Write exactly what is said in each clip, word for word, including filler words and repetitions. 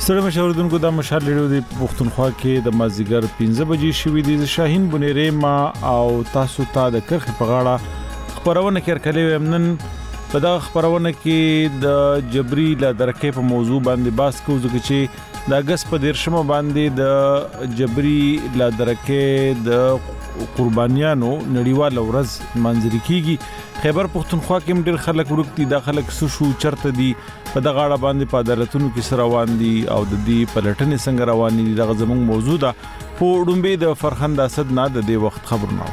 ستړي مشاوردونکو د مشال ریډیو د پښتونخوا کې د مازیګر پنځه بجې شوې دي. شاهین بنيري ما او تاسو ته د کرخ په غاړه خبرونه کړکلې ومنن. په دا خبرونه کې د جبري لا درکې په موضوع باندې باس کوو چې د اگست په دیرشمه باندې د جبري لا درکې د قربانیانو نړیوال ورځ منځري کیږي. خیبر پښتونخوا کې ډېر خلک ورکتي د خلک سشو چرته دي په دغه اړه باندې په عدالتونو کې سره روان دي او د دې پلټنې څنګه روان دي دغه زموږ موضوع ده. په ډومبه د فرخند اسد نه د دې وخت خبرونه.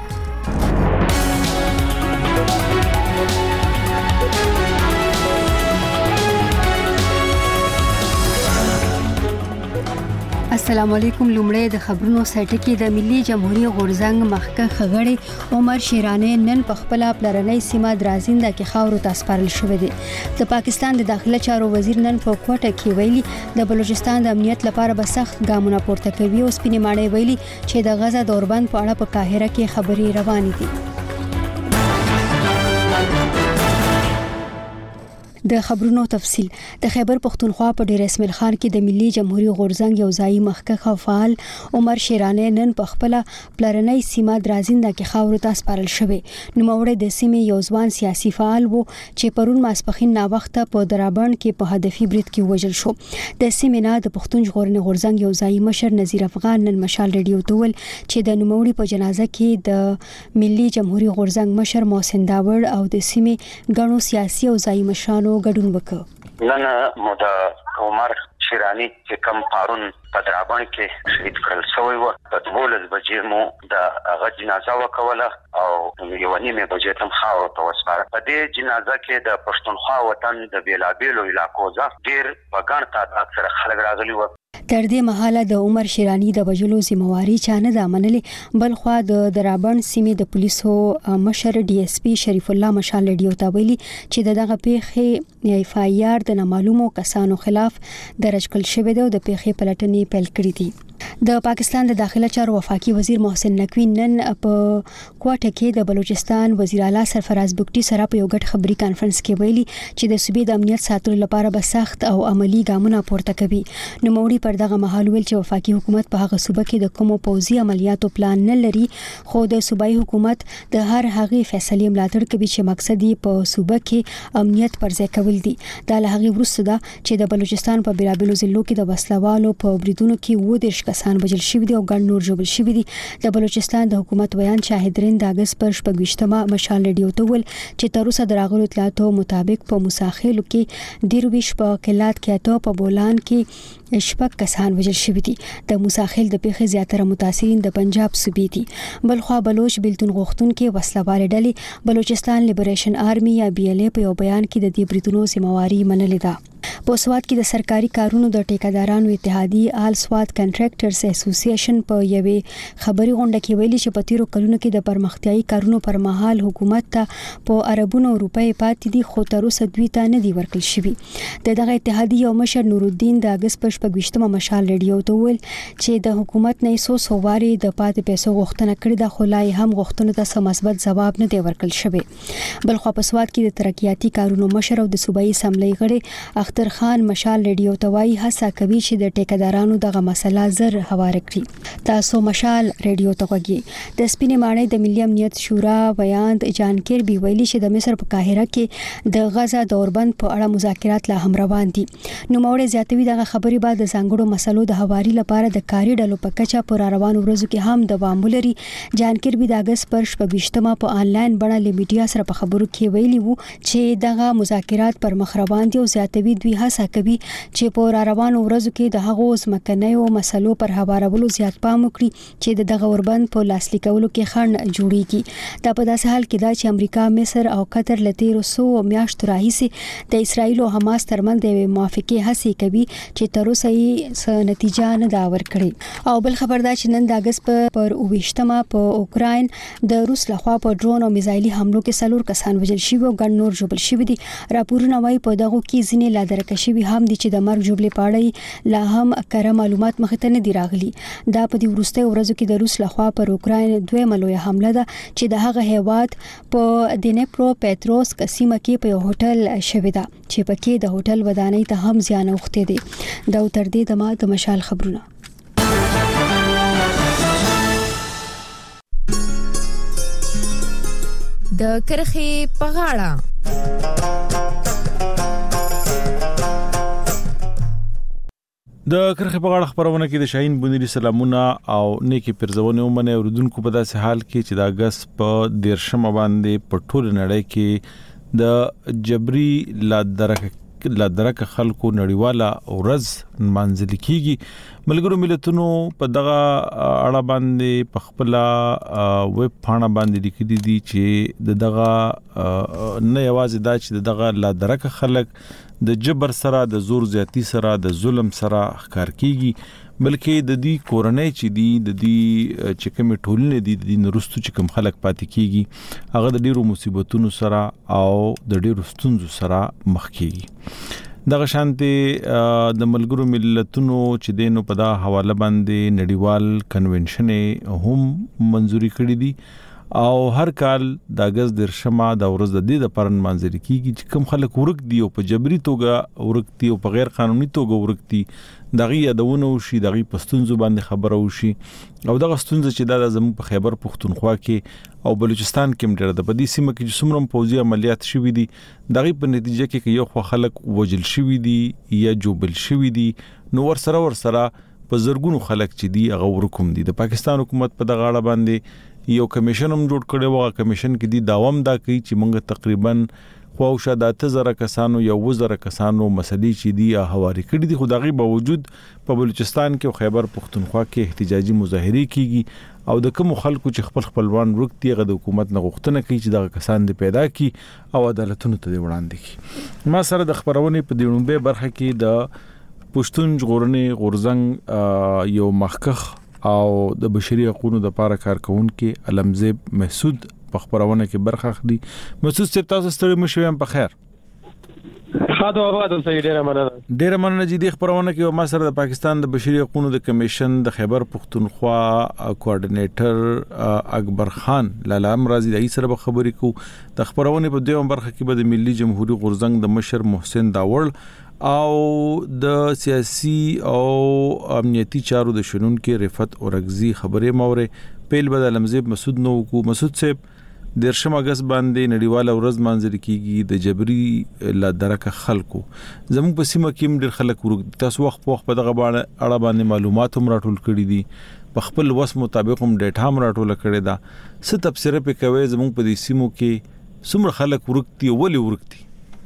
السلام علیکم. لومړی د خبرونو سرټکی د ملي جمهوریت غورزنګ مخکښ خغړې عمر شیرانی نن په خپل پلرنۍ سیمه درازینده کې خاورو ته سپارل شوې دي. د پاکستان د داخله چارو وزیر نن په کوټه کې ویلي د بلوچستان د امنیت لپاره به سخت ګامونه پورته کوي او سپینې ماڼۍ ویلي چې د غزا د اوربند په اړه په قاهره کې خبري روانې دي. د خبرونو تفصيل. د خیبر پښتونخوا په ډیر اسماعیل خان کې د ملي جمهوریت غورزنګ یو ځای مخکښ فعال عمر شیرانی نن په خپل پلرنۍ سیمه درازینده کې خاورو ته سپارل شوی. نوموړی د سیمې یو ځوان سیاسي فعال وو چې پرون ماسپخین نا وخت په درابند کې په هدفي برید کې وژل شو. د سیمې نه د پښتون ژغورنې غورزنګ یو ځای مشر نذیر افغان نن مشال ریډیو ته ول چې د نوموړي په جنازه کې د ملي جمهوریت غورزنګ مشر محسن داوړ او د سیمې غنو سیاسي او ځای مشرانو ګډون وکړ. نن مو د عمر شیرانی چې کم پارون په درابند کې شهید کړل شوی و په دولس بجې مو د هغه جنازه وکوله او یو نیمه بجې تم خاور ته وسپاره. په دې جنازه کې د پښتونخوا وطن د بیلابیلو علاقو ځخ ډیر په ګڼ تعداد سره خلک راغلي و. تر دې مهاله د عمر شیرانی د وجلو ذمہواری چانه د منلې بل خو د درابند سیمې د پولیسو مشر ډي اس پي شریف الله مشال ریډیو ته ویلي چې دغه پیښې اف آی آر د نامعلومو کسانو خلاف درج کړل شوې ده او د پیښې پلټنې پیل کړې دي. د پاکستان د داخله چارو وفاقي وزیر محسن نقوی نن په کوټه کې د بلوچستان وزیر اعلی سرفراز بګټي سره په یو غټ خبري کانفرنس کې ویلي چې د صوبې د امنیت ساتلو لپاره به سخت او عملی ګامونه پورته کوي. نوموړي پر دغه مهال ویل چې وفاقي حکومت په هغه صوبه کې د کومو پوځي عملیاتو پلان نه لري خو د صوبایي حکومت د هر هغه فیصلې ملاتړ کوي چې مقصد یې په صوبه کې امنیت پر ځای کول دي. دا له هغه وروسته ده چې د بلوچستان په بیلابیلو ضلعو کې د وسلوالو په بریدونو کې و دیرش کسان وژل شوي دي او ګڼ نور ژوبل شوي دي. د بلوچستان د حکومت بیان شاهدرین د اگست پر شپږویشتمه مشال ریډیو ته ول چې تر اوسه د راغلو اطلاعاتو مطابق په موساخیلو کې دیرویش په کلات کې ته په بولان کې شپږ کسان وژل شوي دي. د موساخیل د پیښې زیاتره متاثرین د پنجاب صوبې دي. بل خو بلوچ بلتون غوښتونکو وسلوال ډلې بلوچستان لیبریشن آرمي یا بي ال اي په یو بیان کې د دې بریدونو ذمہواری منلې ده. په سواد کې د سرکاري کارونو د ټیکادارانو اتحادی آل سواد کنټراکټرز اسوسییشن په یوې خبري غونډه کې ویلي چې په تیرو کلونو کې د پرمختیايي کارونو پر مهال حکومت ته په اربونو روپۍ پاتې دي خو تر اوسه دوی ته نه دی ورکړل شوی. د دغه اتحادی یو مشر نور الدین د اگست په شپږویشتمه مشال ریډیو ته ویل چې د حکومت نه سو سوواري د پاتې پیسو غوښتنه کړې ده خو لای هم غوښتنو ته سم مثبت جواب نه دی ورکړل شوی. بل خو په سواد کې د ترقیاتي کارونو مشر او د صوبایي اسمبلی غړي اختر خان مشال ریډیو ته وایي هڅه کوي چې د ټیکادارانو دغه مسله زر هواره کړي. تاسو مشال ریډیو ته وګورئ. د سپینې ماڼۍ د ملي امنیت شورا بیان جان کیربي ویلي چې د مصر په قاهره کې د غزا د اوربند په اړه مذاکرات لا هم روان دي. نوموړی زیاتوي دغه خبري بعد د ځانګړو مسلو د هواري لپاره د کاري ډلو په کچه پر روانو ورځو کې هم دوام لري. جان کیربي د اگست پر شپږویشتمه په انلاین بڼه له میډیا سره په خبرو کې ویلي وو چې دغه مذاکرات پر مخ روان دي او زیاتوي دوی هڅه کوي چې په روانو ورځو کې د هغو ځمکنیو مسلو پر هوارولو زیات پام وکړي چې د دغه اوربند په لاسلیک کولو کې خنډ جوړیږي. دا په داسې حال کې دا چې امریکا، مصر او قطر له تیرو سو میاشتو راهیسې د اسرایل او حماس ترمنځ د موافقې هڅې کوي چې تر اوسه یې څه نتیجه نه دا ورکړي. او بل خبر دا چې نن د اگست پر اوویشتمه په اوکراین د روس لخوا په ډرون او میزایلي حملو کې څلور کسان وژل شوي او ګڼ نور ژوبل شوي دي. راپورونه وايي په دغه کې ځینې لا لا درکه شوی هم دي چې د مرګ جوړلې پاړی لا هم کره معلومات مخ ته نه دی راغلي. دا په دې وروستي ورځو کې د روس لخوا پر اوکراین دویمه لویه حمله ده چې د هغه هیواد په دنیپرو پټروسک سیمه کې په یو هوټل شوې ده چې پکې د هوټل ودانۍ ته هم زیان اوښتی دی. دا تر دې دمه د مشال خبرونه. د کرخې په غاړه د کرخې په غاړه خبرونه کې د شاهین بنيري سلامونه او نیکی پرزونه ومنه اوردونکو په داسې حال کې چې د اگست په دیرشم باندې په ټول نړۍ کې د جبري لا درک لا درک خلکو نړیواله ورځ منځل کیږي. ملګرو ملتونو په دغه اړه باندې په خپل ویب پاڼه باندې لیکلي دي چې د دغه نه یوازې دا چې دغه لا درک خلک د جبر سره د زور زیاتی سره د ظلم سره ښکار کیږي بلکې د دې کورنۍ چې دی د دې چې کوم ټولنې دي د دې نرستو چې کوم خلک پاتې کیږي هغه د ډیرو مصیبتونو سره او د ډیرو ستونزو سره مخ کیږي. دغه شانتي د ملګرو ملتونو چې دینو په دا حواله باندې نړیوال کنونشن هم منځوري کړی دي او هر کال د اگست درشمه د ورځ د دې د پرن منځري کیږي چې کوم خلک ورک دي او په جبري توګه ورک دي او په غیر قانوني توګه ورک دي دغه یادونه وشي دغه پښتونزو باندې خبره وشي او دغه ستونزه چې د زموږ په خیبر پښتونخوا کې او بلوچستان کې مډر د بدی سیمه کې څومره پوځي عملیات شوي دي دغه په نتیجه کې یو خو خلک وجل شوي دي یا جوبل شوي دي نو ور سره ور سره په زرګونو خلک چې دي هغه ورکوم دي. د پاکستان حکومت په دغه اړه باندې یو کمیشن هم جوړ کړی و کمیشن کې دی داوم دا کوي چې موږ تقریبا خواوشه د اته زره کسانو یا اوه زره کسانو مسلې چې دی حواله کړي دي خو دغه باوجود په بلوچستان کې او خیبر پښتونخوا کې احتجاجي مظاهره کیږي او د کوم خلکو چې خپل خپلوان ورکتي غو د حکومت نه غوښتنه کوي چې دغه کسان دې پیدا کړي او عدالتونو ته وړاندې کړي. ما سره د خبرونه په دیونبه برخه کې د پښتون ژغورنې غورزنګ یو مخکخ او د بشري حقوقو د لپاره کارکونکو علمزیب مسعود په خبرونه کې برخه اخلي. مسعود صاحب تاسو ستړي مشوي هم په خیر. خاطو آباد سره ډیره مننه. ډیره مننه چې د خبرونه کې ما سره د پاکستان د بشري حقوقو د کمیشن د خیبر پښتونخوا کوارډینیټر اکبر خان لاله امرازي د سره خبرې کو د خبرونه په دویم برخه کې د ملي جمهوریت غورزنګ د مشر محسن داوړ او د سیاسي او امنیتي چارو د شنن کې رفعت اورغزي خبره مورې پیل بدل علمزیب مسعود نو کو مسعود صاحب درشم اگست باندې نړیواله ورځ منځري کیږي د جبري لا درک خلکو زموږ په سیمه کې ډېر خلک ورګ تاسو وخت په وخت په دغه اړه باندې معلومات هم راټول کړي دي په خپل وس مطابق هم ډیټا هم راټول کړي دا څه تفسیر په کوي زموږ په دې سیمو کې څومره خلک ورګتي ولې ورګتي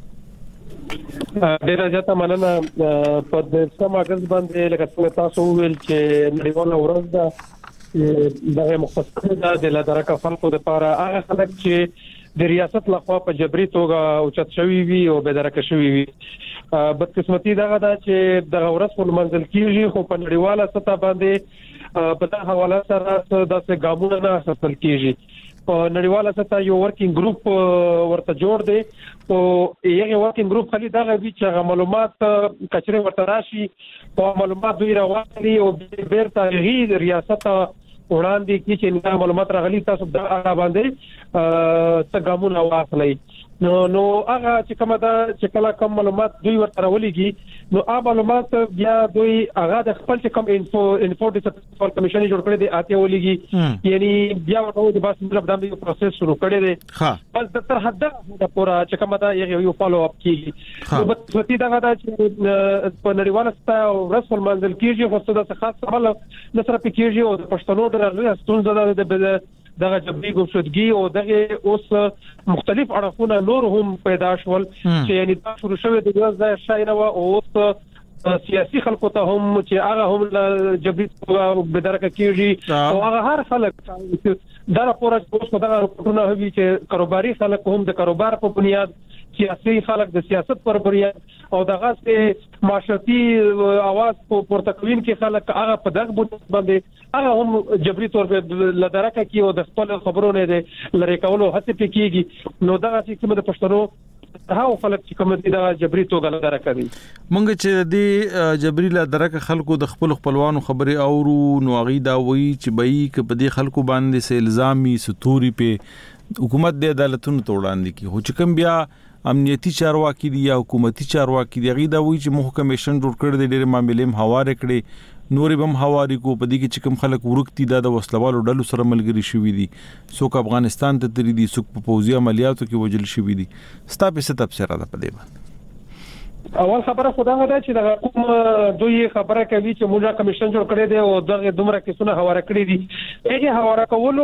ډیر ځاته مننه. په درشم اگست باندې لکه څنګه تاسو ویل چې نړیواله ورځ ده دغه مختص ده د لدرکه خلکو لپاره هغه خلک چې د ریاست لخوا په جبري توګه اوچت شوی وي او به درکه شوی وي. بدقسمتي دغه ده چې دغه ورځ په منځل کېږي خو په نړیواله سطح باندې په دغه حواله سره داسې ګامونه نه اخیستل کېږي. په نړیواله سطح یو ورکینګ ګروپ ورته جوړ دی او یو ورکینګ ګروپ خالي دغه وی چې معلومات کچره ورته راشي او معلومات دوی راوړي او بیرته غیر ریاست وړاندې کی چې نه معلومات راغلي تاسو د هغه باندې څه ګامونه واخلئ نو نو هغه چې کومه دا چې کله کوم معلومات دوی ورته راولېږي نو هغه معلومات بیا دوی هغه د خپل چې کوم انفو انفو ډیسپل کمیشن جوړ کړی دی اته ولېږي یعنی بیا ورته د باس مطلب د پروسس شروع کړی دی ها بس تر حد دا پورا چې کومه دا یو فالو اپ کیږي نو په څه دا دا چې په نړیواله سطح او رسمل منځل کیږي خو څه د خاص عمل نصر پکېږي او د پښتنو درغلي ستونزه د دغه جبري ګوشتګي او دغه اوس مختلف اړخونه نور هم پیدا شول چې یعنی دا شروع شوه د ځای شاینه او اوس سیاسي خلکو ته هم چې هغه هم جبري بدرکه کیږي او هغه هر خلک دا راپور اوس په دغه راپورونه هوي چې کاروباري خلک هم د کاروبار په بنیاد سیاسي خلک د سیاست پر بنیاد او دغه سه معاشرتي اواز په پورتکوین کې خلک هغه په دغه باندې هغه هم جبري تور په لدرکه کې او د خپل خبرونه د لری کولو هڅه پکېږي نو دغه چې کوم د پښتنو هاو خلک چې کوم دي دا جبري توګه لاره کوي. مونږ چې د جبري لا درکه خلکو د خپل خپلوانو خبري اورو نو غي دا وی چې بې ک په دې خلکو باندې سه الزامي ستوري په حکومت د عدالتونو توړاندې کی هو چې کوم بیا امنیتي چارواکي دي یا حکومتي چارواکي دي غي دا وی چې مخ کمیشن جوړ کړ د ډېر معاملې هواره کړي نورې بم حواري کو په دې کې چې کوم خلک ورکتي د وسلوالو ډلو سره ملګری شوي دي څوک افغانستان ته تری دي څوک په پوځي عملیاتو کې وجل شوي دي ستا په ست تفسیر ده په دې باندې. اول خبره خدای ده چې د کوم دوی خبره کوي چې موږ کمیشن جوړ کړی دی او دغه دومره کیسونه حواله کړی دي هغه حواله کولو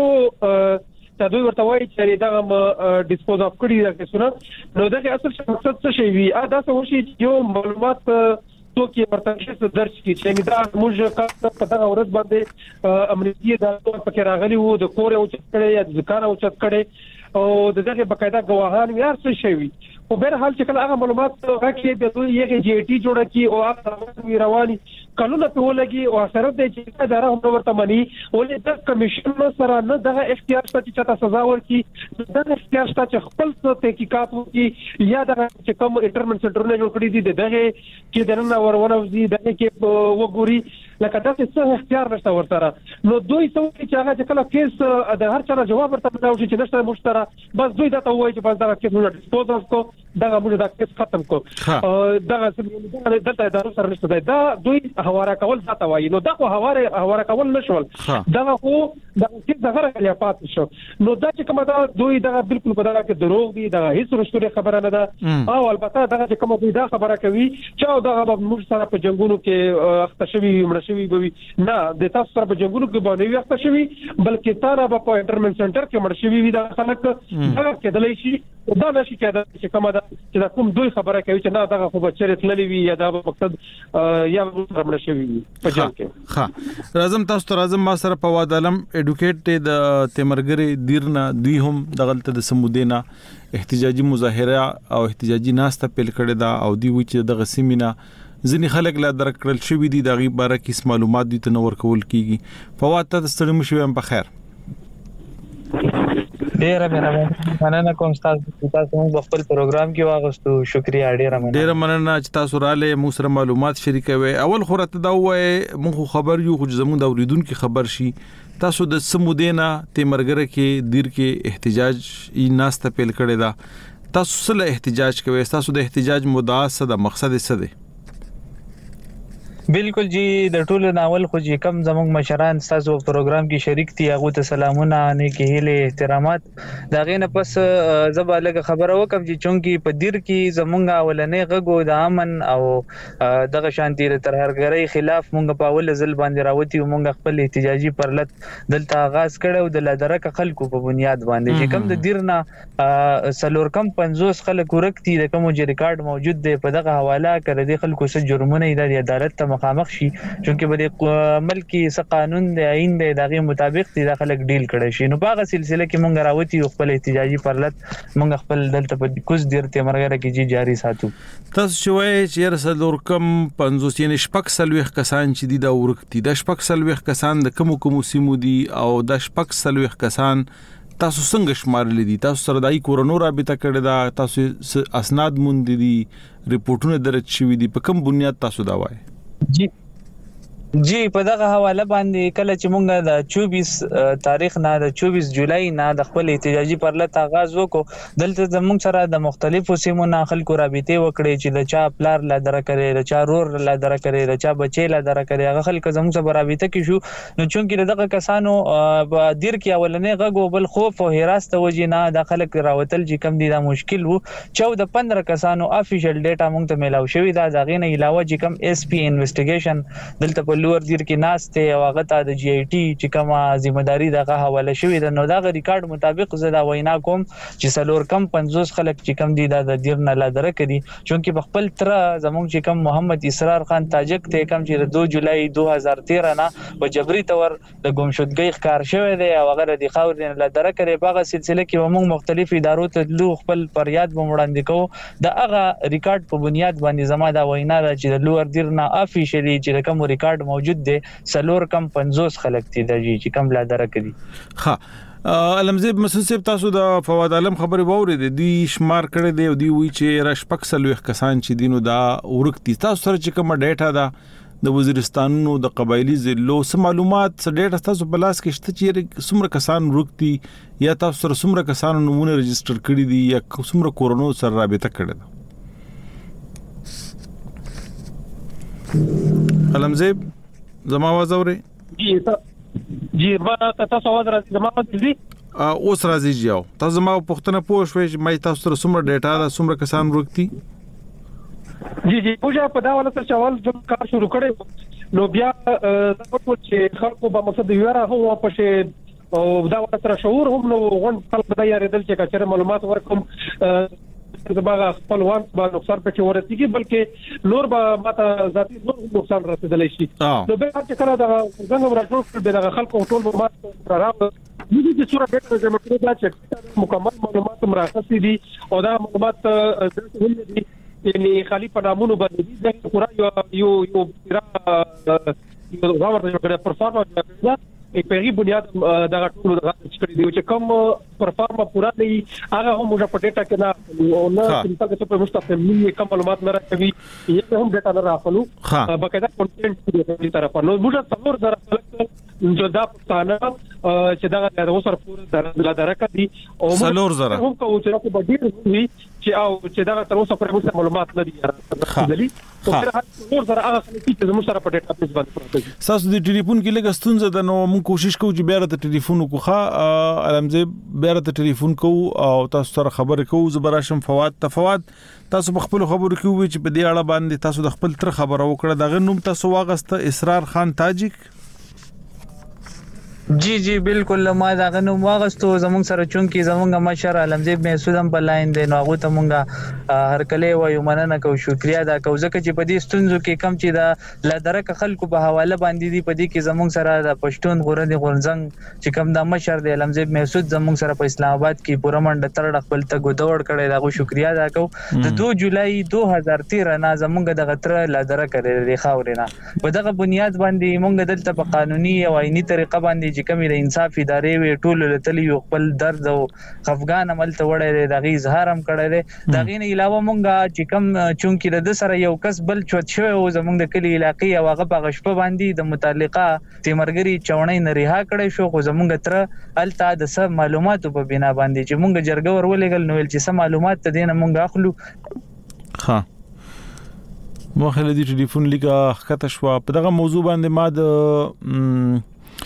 ته دوی ورته وایي چې دغه ډیسپوز اف کړی دا کیسونه نو دغه اصل مقصد څه شي وي دا څه وشي یو معلومات تو کې مرتکز درج کی چې دا موږ کا په دغه ورځ باندې امنیتي ادارو پکې راغلي وو د کور او چت کړي یا د ځکان او چت کړي او دغه بقاعده گواهان یا څه شي او بهر حال چې کله هغه معلومات راکړي د دوی یو جی ټي جوړه کی او هغه رواني قانون په ولګي او اثر د چې اداره هم ورته مني ولې د کمیشن سره نه دغه اختیار شته چې تاسو سزا ورکړي دغه اختیار شته چې خپل تحقیقات وکړي یا دغه چې کوم انټرمنټ سنټرونه جوړ کړی دي دغه کې دنه ورونه دي دغه کې وګوري لکه تاسو څه اختیار نشته ورته نو دوی څه چې هغه چې کله کیس د هر چا جواب ورته راوړي چې نشته مشترک بس دوی دا ته وایي چې بس دا کیس موږ ډیسپوز کو دغه موږ دا کیس ختم کو دغه دغه ادارو سره نشته دا دوی حواله کول ځاته وایي نو دا خو حواله حواله کول نشول دا خو د کیس دغه یا پات شو نو دا چې کوم دا دوی دا بالکل په دغه کې دروغ دي دا هیڅ رښتوري خبره نه ده او البته دا چې کوم دوی دا خبره کوي چې دا موږ سره په جنگونو کې اخته شوی مړ شوی بوي نه د تاسو سره په جنگونو کې باندې اخته شوی بلکې تاسو په انټرمنټ سنټر کې مړ شوی وي دا خلک دا کېدلی شي دا نشي کېدای چې کومه دا چې کوم دوی خبره کوي چې نه دا خو بچره تللی وي یا دا مقصد یا مړ شوی وي په جنگ کې. ها راځم تاسو ته راځم ما سره په واد علم اډوکیټ د تیمرګری دیرنا دوی هم دغلت د سمودینا احتجاجي مظاهره او احتجاجي ناسته پیل کړی دا او دی و چې د غسیمینا ځینې خلک لا درکړل شوی دي د غي باره کې معلومات دي تنور کول کیږي فواد ته ستړي مشوي هم په خیر ډیره مهرباني مننه کوم تاسو تاسو موږ خپل پروګرام کې واغستو شکریا ډیره مننه ډیره مننه چې تاسو رااله مو سره معلومات شریکوي اول خورته دا وای موږ خبر یو خو زموږ د اوریدونکو خبر شي تاسو د سمودینا تیمرګره کې دیر کې احتجاج ای ناسته پیل کړی دا تاسو سره احتجاج کوي تاسو د احتجاج مدعا څه د مقصد څه دی بالکل جی د ټولو ناول خو جی کم زموږ مشران تاسو پروګرام کې شریک دي هغه ته سلامونه نه کې هله احترامات دا غینه پس زبا لګه خبره وکم چې چونکی په دیر کې زمونږ اولنې غږو د امن او دغه شانتي تر هرګرۍ خلاف مونږ په اول ځل باندې راوتی مونږ خپل احتجاجي پرلط دلته آغاز کړو د لادرک خلکو په بنیاد باندې چې کم د دیرنا سلور کم پنځوس خلک ورکتي د کوم چې ریکارډ موجود دی په دغه حواله کړی دي خلکو سره جرمونه د عدالت ته مخامخ شي چونکه په ملکی س قانون دی عین دی دغه مطابق دي داخله ډیل کړي شي نو په هغه سلسله کې مونږ راوتی خپل احتجاجي پرلط مونږ خپل دلته په کوز ډیر تیمرګره کې جی جاری ساتو تاسو شوي چې رسل کم پنځوس یعنی شپږ سلويخ کسان چې دي دا ورکتي د شپږ سلويخ کسان د کوم کوم سیمو دي او د شپږ سلويخ کسان تاسو څنګه شمارل دي تاسو سره دای کورونو رابطه کړی دا تاسو اسناد مونږ دي ریپورتونه درج شوي دي په کوم بنیاد تاسو دا وایي جی جی په دغه حواله باندې کله چې مونږ د چوبیس تاریخ نه د چوبیس جولای نه د خپل احتجاجي پرلط آغاز وکړو دلته زموږ سره د مختلفو سیمو نه خلکو رابطه وکړي چې د چا پلار لا در کړي د چا رور لا در کړي د چا بچي لا در کړي هغه خلک زموږ سره رابطه کې شو نو چونکی دغه کسانو په دیر کې اولنې غږ بل خوف او هراس ته وجې نه د خلک راوتل چې کم دي دا مشکل وو چودہ پندرہ کسانو افیشل ډیټا مونږ ته ملاو شوی دا دغه نه علاوه چې کم اس پی انویسټیګیشن دلته په لور دیر کې ناشته او هغه ته د جی ای ټي چې کومه ځمېداري دغه حواله شوې ده نو دا ریکارډ مطابق زدا وینا کوم چې سلور کم پنځوس خلک چې کم دي د دیر نه لادره کړي چونکی بخپل تر زموږ چې کم محمد اسرار خان تاجک ته کم چې دو جولای دو هزار تیرہ نه په جبري تور د ګمشدګۍ ښکار شوی دی او هغه د خاور نه لادره کړي په هغه سلسله کې موږ مختلف ادارو ته لو خپل پریاد وړاندې کوو د هغه ریکارډ په بنیاد باندې زما دا وینا ده چې د لور دیر نه افیشلی چې کوم ریکارډ موجود دی سلور کم پنځوس خلک دي د چې کم لا درک دي ها علمزیب مسعود صاحب تاسو د فواد عالم خبرې ووري دي دی شمار کړي دی او دی وی چې راشپک سلوخ کسان چې دینو دا ورکتی تاسو سره چې کوم ډیټا دا د وزیرستانونو د قبایلی ضلعو سم معلومات څه ډیټا تاسو په لاس کې شته چې څومره کسان ورکتی یا تاسو سره څومره کسان نمونه رجستر کړي دي یا څومره کورونو سره رابطه کړي ده علمزیب زما आवाज اوري جی جی ما تاسو आवाज راځي زما आवाज دي اوس راځي جاو تاسو ما پښتنه پوه شوي چې مې تاسو سره څومره ډیټا دا څومره کسان ورکتي جی جی پوجا په دا ولا څه چوال جب کار شروع کړي نو بیا دا په چې خلکو به مقصد یاره هو په شه او دا ولا تر شعور هم نو غون خلک دا یاره دل چې کچره معلومات ورکوم زماغه خپلوان به نقصان پکې ورسیږي بلکې نور به ماته ذاتي نور نقصان رسیدلی شي نو به چې کله دا څنګه راټول به دا خلکو ټول معلومات راغله دغه چې صورت ډېر زموږ په دا چې مکمل معلومات مراخصي دي او دا معلومات هم دي یعنی خالی په نامونو باندې دي دا پورا یو یو را یو غوړ د کړه پرفارمنس دا یک پیغي بنیاد دا ټول د چې دی چې کوم پرفارمنس پورا دی هغه هم موږ په ډیټا کې نه او نه څنګه په مستقیم نه کوم معلومات نه راکوي یې هم ډیټا نه راخلو باقاعده کنټینټ دی په طرف نو موږ څلور زره جو دا پښتانه چې دا د اوسر پور د درکه دي او څلور زره هم کوم چې په ډیر وی چې او چې دا تر اوسه پر موږ معلومات نه دي راځلي او هر څلور زره هغه چې موږ سره په ډیټا بیس باندې پروسس تاسو د ټلیفون کې لګ ستونزه ده نو موږ کوشش کوو چې بیا ته ټلیفون وکړو علمزیب بیا ته ټلیفون کوو او تاسو سره خبرې کوو زبراشم فواد تفواد تاسو په خپل خبرو کې وی چې په دې اړه باندې تاسو د خپل تر خبره وکړه دغه نوم تاسو واغسته اسرار خان تاجک جی جی بالکل ما دا غنو واغستو زمونږ سره چون کې زمونږ مشر علمزیب محسود هم په لاین دی نو هغه ته مونږه هر کله وایو مننه کو شکریا دا کو ځکه چې په دې ستونزو کې کم چې دا لا درک خلکو په حواله باندې دی په دې کې زمونږ سره د پښتون غوړندې غونځنګ چې کم دا مشر دی علمزیب محسود زمونږ سره په اسلام آباد کې پوره منډه تر خپل ته ګډوډ کړي دا کو شکریا دا کو د دو جولای دو هزار تیرہ نه زمونږ د غتر لا درک لري خاورینه په دغه بنیاد باندې مونږ دلته په قانوني او عیني طریقه باندې چې کمی د انصاف ادارې وی ټول لتلی یو خپل درد او خفغان عمل ته وړي د غي اظهار هم کړی دی دا غي نه علاوه مونږه چې کم چونکی د سره یو کس بل چوت شوی او زمونږ د کلی علاقې او هغه په غشپه باندې د متعلقه تیمرګری چونې نه رها کړی شو خو زمونږ تر الته د سم معلوماتو په بنا باندې چې مونږ جرګه ورولېګل نو چې سم معلومات ته دینه مونږ اخلو ها مخله دي ټلیفون لیکه خطه شو په دغه موضوع باندې ما د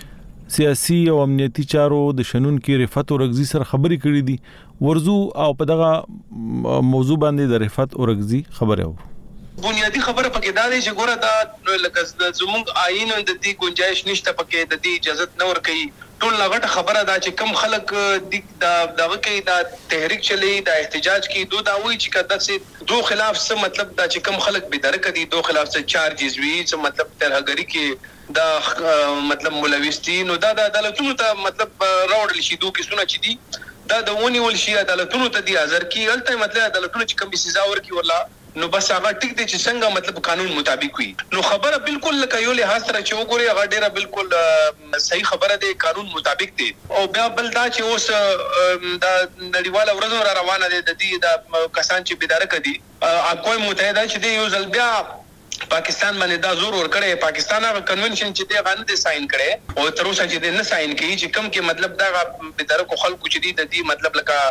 سیاسي او امنیتي چارو د شنن کې رفعت اورغزي سره خبرې کړې دي ورزو او په دغه موضوع باندې د رفعت اورغزي خبره و بنیادی خبره پکې دا دی چې ګوره دا لکه زموږ آئین د دې گنجائش نشته پکې د دې اجازه نه ور کوي ټول لغټه خبره دا چې کم خلک دا دغه کې دا تحریک چلی دا احتجاج کې دوه دا وایي چې کده سي دو خلاف څه مطلب دا چې کم خلک به درک دي دو خلاف څه چارجز وی څه مطلب ترهګری کې دا مطلب ملوثتي نو دا د عدالتونو ته مطلب راوړل شي دوه کیسونه چې دي دا د ونی ول شي عدالتونو ته دي حاضر کی الته مطلب عدالتونو چې کم سزا ورکي ولا نو بس هغه ټیک دي چې څنګه مطلب قانون مطابق وي نو خبره بالکل لکه یو له سره چې وګوري هغه ډیره بالکل صحیح خبره ده قانون مطابق دي او بیا بل دا چې اوس دا نړیواله ورځ را روانه ده د دې د کسان چې بيدار کړي اقوام متحده چې دی یو ځل بیا پاکستان باندې دا زور ور کړی پاکستان هغه کنونشن چې دی غانه دي ساين کړي او تر اوسه چې دی نه ساين کوي چې کم کې مطلب دا بيدار کو خلکو چې دی د دې مطلب لکه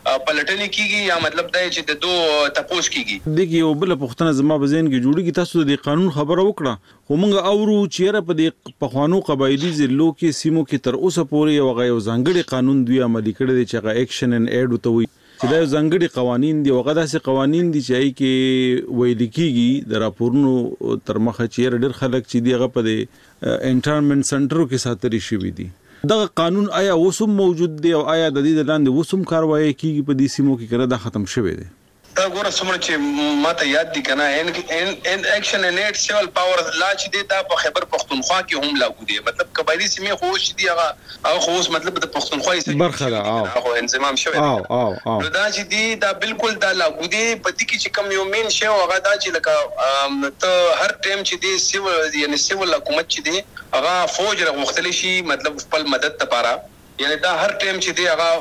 پلټنې کیږي یا مطلب دا چې د دوه تپوس کیږي دغه یو بل پښتنه زما بزین کې جوړیږي تاسو د قانون خبره وکړه خو موږ اورو چې را په دې پخوانو قبایلی ضلعو کې سیمو کې تر اوسه پورې یو غو ځانګړي قانون دوی عملي کړی دی چې هغه اکشن ان ایډ وتوي چې دا ځانګړي قوانين دي او غدا سي قوانين دي چې ای کې ویل کیږي د راپورونو تر مخه چې ډېر خلک چې دی هغه په انټرمنټ سنټرو کې ساتري شوی دي دا قانون آیا وسوم موجود دی او آیا د دې لاندې وسوم کاروایی کیږي په دې سیمو کې کړه دا ختم شوی دی دا ګوره سمره چې ماته یاد دي کنه ان ان اکشن ان ایټ سیول پاور لا چې دی دا په خیبر پختونخوا کې هم لاګو دي مطلب قبایلی سیمه خو شي دی هغه هغه خو مثلا د پختونخوا یې برخه ده هغه انضمام شوی او او او دا چې دی دا بالکل دا لاګو دي په دې کې چې کم یو مين شی هغه دا چې لکه ته هر ټیم چې دی سیول یعنی سیول حکومت چې دی هغه فوج راغختلی شي مطلب خپل مدد لپاره یعنی دا هر ټایم چې دی هغه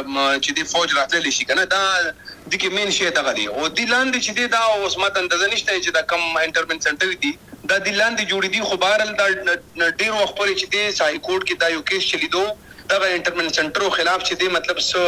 چې دی فوج راتللی شي کنه دا د کې مین شي ته غلي او د لاندې چې دی دا اوس ماته اندازه نشته چې دا کم انټرمنټ سنټر دی دا د لاندې جوړې دي خو بهرل دا ډیر وخت پورې چې دی سای کورټ کې دا یو کیس چلیدو دا انټرمنټ سنټر خلاف چې دی مطلب سو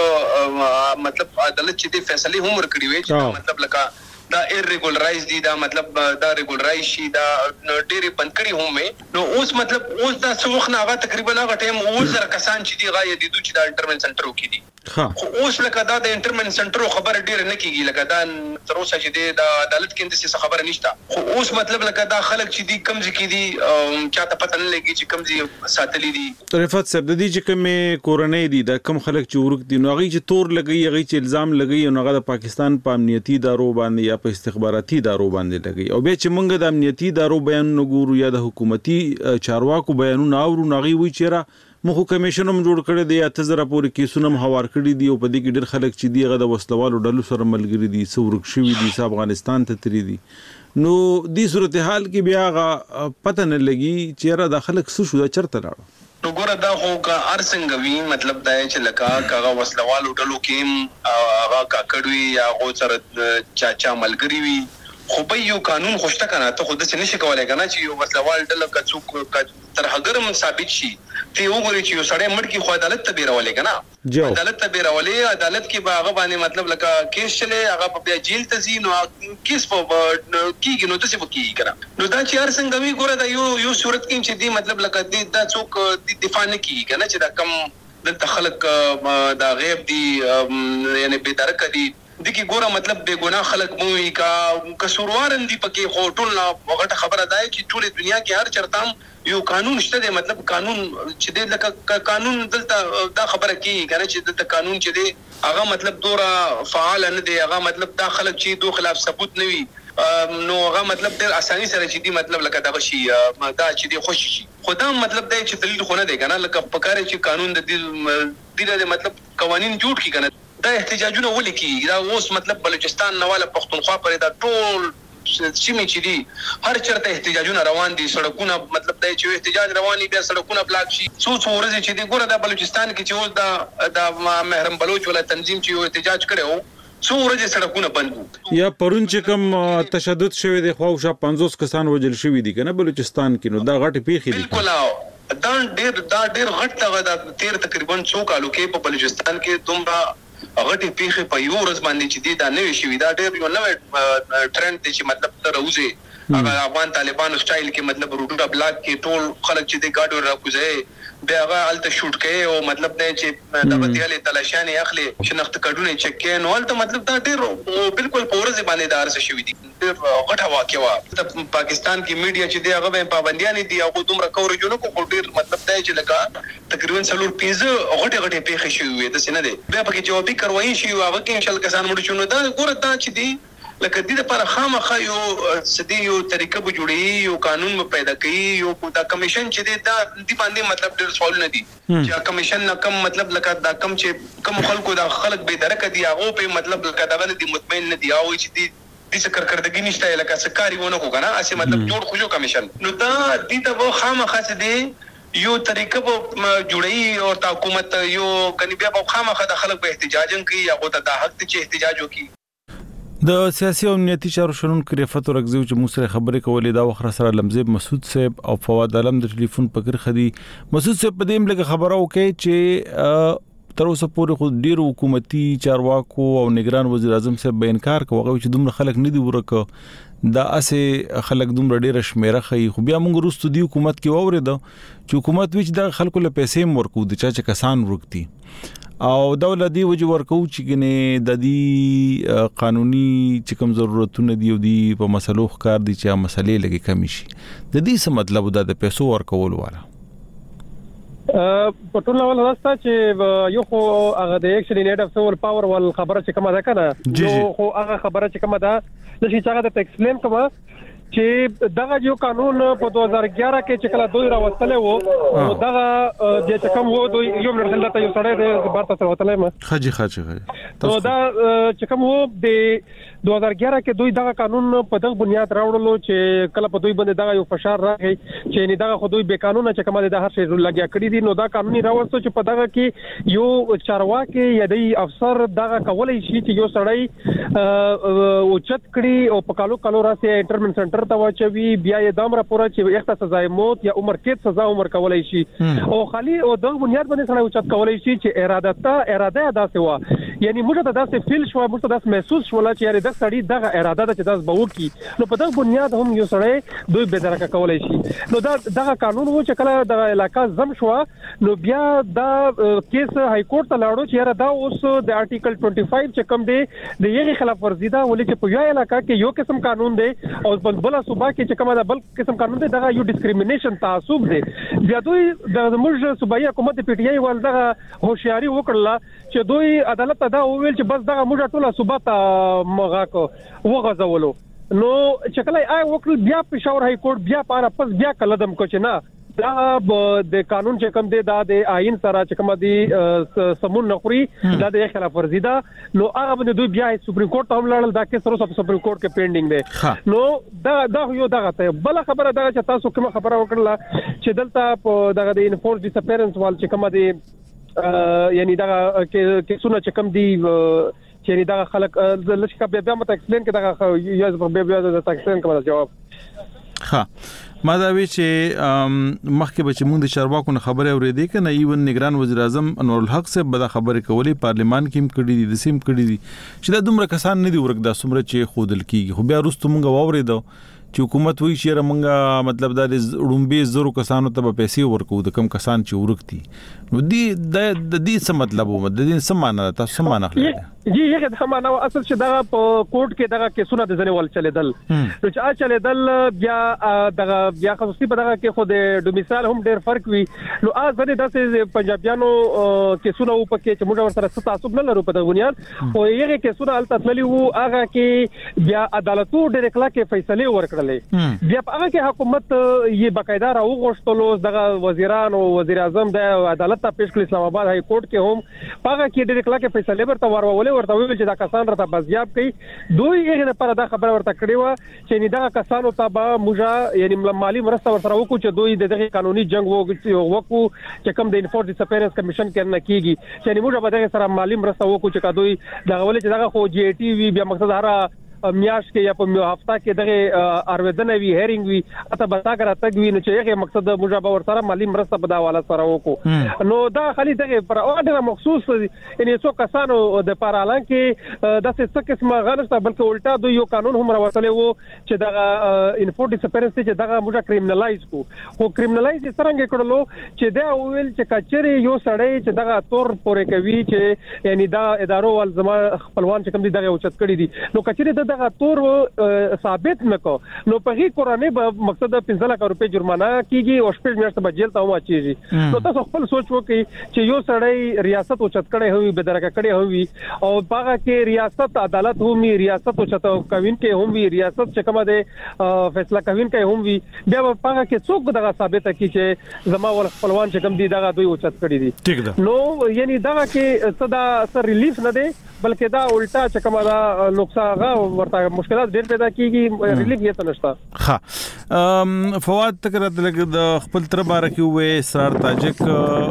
مطلب عدالت چې دی فیصله هم ورکړي وي چې مطلب لکه دا ایرریګولرایز دي دا مطلب دا ریګولرایز شي دا ډېری بند کړي هم نو اوس مطلب اوس دا څوخ نه هغه تقریبا هغه ټیم اوس زر کسان چې دی غايه دي چې دا انټرمنټ سنټر وکړي دي خو اوس لکه دا د انټرمنټ سنټر خبر ډېر نه کیږي لکه دا تر اوسه چې دی دا عدالت کې د څه خبره نشته خو اوس مطلب لکه دا خلک چې دی کم ځکې دي چاته پته نه لګي چې کم ځای ساتلې دي رفعت صاحب د دې چې کوم کورنۍ دي دا کم خلک چې ورک دي نو هغه چې تور لګي هغه چې الزام لګي نو هغه د پاکستان په امنیتي ادارو باندې یا په استخباراتي ادارو باندې لګي او به چې موږ د امنیتي ادارو بیان نګورو یا د حکومتي چارواکو بیانونه اورو ناغي وی چیرې مخه کمیشن هم جوړ کړی دی اته زره پورې کیسونه هم هوار کړی دی او په دې کې ډېر خلک چې دی غو د وسلوالو ډلو سره ملګری دي څورک شوی دي افغانستان ته تری دي نو دې صورتحال کې بیا غا پته نه لګي چیرې د خلک څه شو د چرته راړو نو ګوره دا خو کا ارڅنګ وی مطلب دا چې لکه کاغه وسلوالو ډلو کې هغه کاکړوي یا غو سره چاچا ملګری وي خو به یو قانون خوشته کنه ته خود څه نشي کولای کنه چې یو وسلوال ډله کڅوک تر هغه ثابت شي ته وګوري چې یو سړی مړ کی خو عدالت ته بیرولې کنه عدالت ته بیرولې عدالت کې باغه باندې مطلب لکه کیس چلے هغه په جیل ته ځي نو کیس په کیږي نو څه وکړي کنه نو دا چې هر څنګه وی ګوره دا یو یو صورت کې چې دی مطلب لکه دا څوک دفاع نه کوي کنه چې دا کم د خلک دا غیب دي یعنی بے درک دي دغه ګوره مطلب بے ګناه خلک موي کا قصوروارن دي پکې خو ټول وغټه خبره ده چې ټول دنیا کې هر چرتام یو قانون شته دی مطلب قانون چې دی لکه قانون دلته دا خبره کوي کنه چې دلته قانون چې دی هغه مطلب دوره فعال نه دی هغه مطلب دا خلک چې دوه خلاف ثبوت نه وي نو هغه مطلب ډېر اساني سره چې دی مطلب لکه دا شي دا چې دی خوشي شي خدا مطلب دا چې دلیل خو نه دی کنه لکه پکاره چې قانون د دې د مطلب قوانين جوړ کی کنه دا احتجاجونه ولې کیږي دا اوس مطلب بلوچستان نواله پښتونخوا پر دا ټول سیمه چې دي هر چرته احتجاجونه روان دي سړکونه مطلب دا چې احتجاج رواني بیا سړکونه بلاک شي څو څو ورځې چې دي ګوره دا بلوچستان کې چې اوس دا دا محرم بلوچ ولا تنظیم چې احتجاج کړو څو ورځې سړکونه بند وو یا پرون چې کوم تشدد شوی دی خو شا پنځوس کسان وجل شوی دي کنه بلوچستان کې نو دا غټ پیخي دي بالکل دا ډېر دا ډېر غټ دا تیر تقریبا څو کالو کې په بلوچستان کې دومره غټي پیخي په یو ورځ باندې چې دا نوې شوی دا ډېر یو نوې ټرند دی چې مطلب تر روزه هغه افغان طالبانو سټایل کې مطلب روټا بلاک کې ټول خلک چې د گاډو راکوځي بیا هغه الته شوټ کوي او مطلب دا چې د بدیاله تلاشانه اخلي شنخت کډونه چک کوي نو الته مطلب دا ډېر بالکل پورز باندې دار څه شوی دي ډېر غټه واقعا پاکستان کې میډیا چې دی هغه پابندیاں دي هغه دومره کورجونه کو ډېر مطلب دا چې لکه تقریبا څلور پنځه غټه غټه پیښې شوې د سینه دي بیا پکې جوابي کاروایی شي هغه کې ان شاء الله کسان مړ شونه دا ګوره دا چې دی لکه دې لپاره خامخا یو سدي یو طریقه به جوړي یو قانون به پیدا کوي یو دا کمیشن چې دی دا دې باندې مطلب ډېر سوال نه دي چې کمیشن نه کم مطلب لکه دا کم چې کم خلکو دا خلک به درک دي هغه په مطلب لکه دا غل دي مطمئن نه دي او چې دې دې څکر کړدګی نشته لکه سکاري ونه کو کنه اسی مطلب جوړ خوشو کمیشن نو دا دې ته و خامخا سدي یو طریقه به جوړي او حکومت یو کني بیا په خامخا د خلک به احتجاجن کوي هغه ته د حق ته احتجاج وکړي د سیاسي او امنیتي چارو شنونکو رفعت ورغزي چې موږ سره خبرې کولې دا وخت سره لمزه مسعود صاحب او فواد علم د ټلیفون پکړ خدي مسعود صاحب په دې املګه خبره وکړي چې تر اوسه پورې خو ډیر حکومتي چارواکو او نگران وزیر اعظم صاحب به انکار کوي چې دومره خلک نه دی ورکه دا اسه خلک دومره ډیر شمیره خي خو بیا موږ وروسته دی حکومت کې وورید چې حکومت وچ د خلکو له پیسې ورکو د چا چې کسان ورکتي او دولت دی وجه ورکو چې ګنه د دې قانوني چې کوم ضرورتونه دی او دی په مسلو ښکار دي چې مسلې لګي کمی شي د دې څه مطلب د پیسو ورکول والا په ټول ډول راسته چې یو خو هغه د اکچولی نیټ اف سول پاور ول خبره چې کومه ده کنه یو خو هغه خبره چې کومه ده د شي څنګه د ایکسپلین کومه چې دغه یو قانون په دوه هزار اګیاره کې چې کله دوی راوستلې وو نو دغه د کوم وو دوی یو منځل ته یو سړی د بارته سره وتلې ما خجي خجي خجي نو دا چې کوم وو د دوه هزار اګیاره کې دوی دغه قانون په دغه بنیاد راوړلو چې کله په دوی باندې دغه یو فشار راغی چې نه دغه خو دوی به قانون چې کومه د هر شی لګیا کړی دي نو دا قانوني راوستو چې په دغه کې یو چارواکي یا د افسر دغه کولای شي چې یو سړی او چت کړي او په کالو کالو راسي انټرمنټ سنټر ته واچوي بیا یې دام راپور چې یو سزا موت یا عمر قید سزا عمر کولای شي او خالي او دغه بنیاد باندې سره اوچت کولای شي چې اراده ته اراده ادا سوا یعنی موږ ته داسې فیل شو موږ ته داسې محسوس شول چې یاره د سړی دغه اراده ده چې داس به وکي نو په دغه بنیاد هم یو سړی دوی به درکه کولای شي نو دا دغه قانون وو چې کله د علاقې زم شو نو بیا دا کیس های کورټ ته لاړو چې یاره دا اوس د آرټیکل پنځه پنځه چې کوم دی د یغه خلاف ورزي ده ولې چې په یو علاقې کې یو قسم قانون دی او بل صوبه کې چې کومه بل قسم قانون دی دغه یو ډیسکریمینیشن تعصب دی بیا دوی د موږ صوبایي حکومت پی ټی آی ول دغه هوښیاري وکړه چې دوی عدالت دا وویل چې بس دغه موږ ټول صوبه ته مغا کو وغځولو نو چې کله آی وکړ بیا پېښور های کورټ بیا پاره پس بیا کلدم کو چې نه دا د قانون چې کوم دی دا د آئین سره چې کوم دی سمون نخوري دا د خلاف ورزي ده نو هغه باندې دوی بیا سپریم کورټ ته هم لاړل دا کې سره سپریم کورټ کې پینډینګ دی نو دا دا یو دغه ته بل خبره دا چې تاسو کوم خبره وکړه چې دلته په دغه د انفورس ډیسپیرنس وال چې کوم دی یعنی دا کې څونه چې کوم دی چې دا خلک لږه بیا بیا مت ایکسپلین کې دا یو بیا بیا د ایکسپلین کوم جواب ها ما دا وی چې مخکې به چې مونږ د چارواکو نه خبره اورېدې کنه ایون نگران وزیر اعظم انور الحق صاحب به دا خبره کولې پارلیمان کې هم کړې دي د سیم کړې دي چې دا دومره کسان نه دي ورک دا څومره چې خودل کیږي خو بیا وروسته مونږ واورېدو چې حکومت وایي چې رمنګا مطلب دا د رومبي زرو کسانو ته به پیسې ورکو د کم کسان چې ورکتي نو دی د دې څه مطلب و د دې څه معنی تاسو څه معنی خلک جی هغه د معنا اصل چې دا په کوर्ट کې دغه کیسونه د ځنې ول چلیدل نو چې ا چلیدل بیا دغه بیا خصوصي په دغه کې خو د ډومیسایل هم ډېر فرق وي نو ا ځنې داسې پنجابیانو کیسونه و پکې چې موږ ورسره تعصب نه لرو په دغه بنیاد او هغه کیسونه الته تللی وو هغه کې بیا عدالتو ډېر کله کې فیصله ورکړلې بیا په هغه کې حکومت یې باقاعده راو غوښتلو دغه وزیران او وزیر اعظم د عدالت ته پیش کړ اسلام آباد های کورټ کې هم هغه کې ډېر کله کې فیصله ورته ورولې ورته ویل چې دا کسان راته بازیاب کړي دوی هغه لپاره دا خبره ورته کړې و چې نه دا کسانو ته به موږ یعنی مالی مرسته ورسره وکړو چې دوی د دغه قانوني جنگ وکړو چې کوم د انفورس ډیسپیرنس کمیشن کې نه کیږي چې موږ به دغه سره مالی مرسته وکړو چې دوی دا ولې چې دا خو جی ای ټي وی بیا مقصد هر میاش کې یا په هفته کې دغه ارویدنه وی هیرینګ وی اته بتا کرا تګ وی نو چې هغه مقصد موږ به ورسره مالی مرسته په دا والا سره وکړو نو دا خالي دغه پر اورډر مخصوص یعنی څو کسانو د پارالان کې د څه قسمه غلطه بلکې الټا دوی یو قانون هم راوړل وو چې دغه انفورس ډیسپیرنس چې دغه موږ کریمینلایز کو خو کریمینلایز څنګه کړلو چې دا ویل چې کچري یو سړی چې دغه تور پورې کوي چې یعنی دا ادارو ول زما خپلوان چې کوم دي دغه اوچت کړی دي نو کچري دغه تور ثابت نکو نو په هی قرآنی به مقصد پنځه لک روپے جرمانه کیږي او شپږ میاشتې به جیل ته واچيږي نو تاسو خپل سوچ وکړئ چې یو سړی ریاست اوچت کړي هوي به درکه کړي هوي او هغه کې ریاست عدالت هم ریاست اوچت کوین کې هم وی ریاست چې کومه ده فیصله کوین کې هم وی بیا په هغه کې څوک دغه ثابت کی چې زما ول خپلوان چې کوم دي دغه دوی اوچت کړي دي ٹھیک ده نو یعنی دغه کې صدا سر ریلیف نه دی بلکې دا الټا چې کومه دا نقصان غا ورته مشکلات ډېر پیدا کیږي ریلیف یې نشته ها فواد تکرات لګ د خپل تر بار کې وې سرار تاجک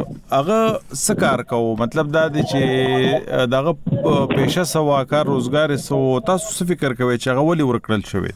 هغه سکار کو مطلب دا دی چې دغه پیشه سوا کار روزګار سو تاسو څه فکر کوئ چې هغه ولې ورکړل شوی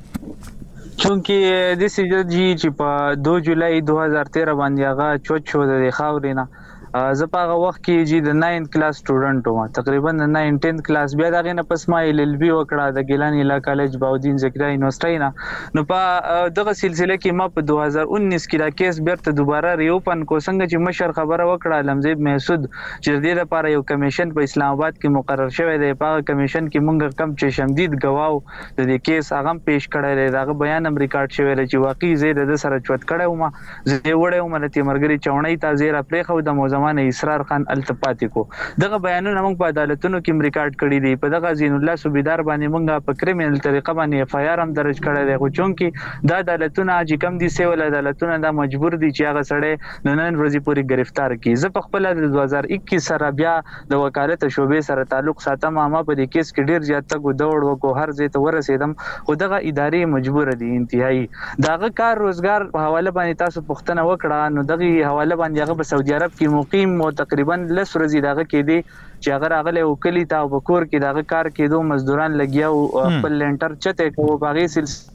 چونکه د سیجی چې په دو جولای دو هزار تیرہ باندې هغه چوت شو د خاورینه زه په هغه وخت کې چې د ناین کلاس سټوډنټ وم تقریبا د ناین ټین کلاس بیا دغه نه پس ما ال ال بي وکړه د ګیلان اله کالج باودین زکریا یونیورسيټي نه نو په دغه سلسله کې ما په دو هزار انیس کې دا کیس بیرته دوباره ریوپن کو څنګه چې مشر خبره وکړه لمزیب محسود چې د دې لپاره یو کمیشن په اسلام آباد کې مقرر شوی دی په کمیشن کې مونږ کم چې شمدید گواو د دې کیس هغه پیش کړی دی دغه بیان هم ریکارډ شوی دی چې واقعي زه د سره چوت کړم ما زه وړم ملتي مرګري چونې تا زیره پرې خو د زمانه اسرار خان التپاتې کو دغه بیانونه موږ په عدالتونو کې ریکارډ کړی دی په دغه زین الله صوبیدار باندې موږ په کریمینل طریقه باندې اف آی آر هم درج کړی دی خو چونکی دا عدالتونه چې کم دي سیول عدالتونه دا مجبور دي چې هغه سړی نن ورځې پورې گرفتار کړي زه په خپل د دوه هزار اکیس سره بیا د وکالت شوبې سره تعلق ساتم ما په دې کیس کې ډیر زیات تګ دوړ وکړو هر ځای ته ورسېدم خو دغه ادارې مجبور دي انتهایی داغه کار روزګار په حواله باندې تاسو پوښتنه وکړه نو دغه حواله باندې هغه په سعودي عرب کې مقیم او تقریبا لس ورځې دغه کې دي چې هغه راغله وکلی تا وکور کې دغه کار کېدو مزدوران لګیا او خپل لنټر چته کوو باغې سلسله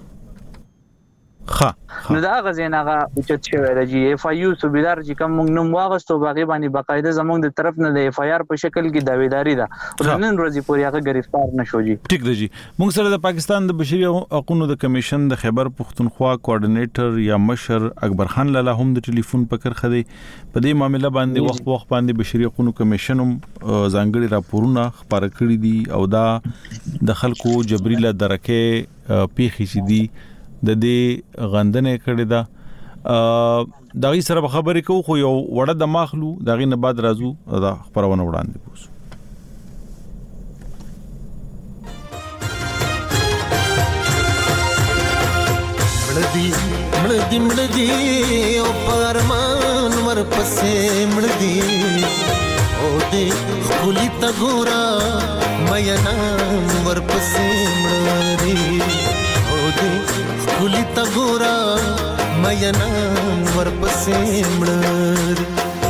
ها نو دا غزين هغه چې شوی راځي اف آی یو صوبیدار چې کوم موږ نوم واغستو باغې باندې باقاعده زموږ د طرف نه د اف آی آر په شکل کې داویداری ده نن ورځې پورې هغه گرفتار نشو جی ټیک دی جی موږ سره د پاکستان د بشري حقوقو د کمیشن د خیبر پختونخوا کوارډینیټر یا مشر اکبر خان لاله هم د ټلیفون پکر خدي په دې معاملې باندې وخت وخت باندې بشري حقوقو کمیشن هم ځانګړي راپورونه خبر کړی دي او دا د خلکو جبريله درکه پیخي شي دي د دې غندنه کړی دا دغه سره خبرې کوو خو یو وړه د ماخلو دغه نه بعد راځو دا خبرونه وړاندې کوو مړدي مړدي مړدي او پرمان ور پسې مړدي او دې خولي تا ګورا مېنا ور پسې مړدي او دې خولي تا ګورا مېنا ور پسې مړدي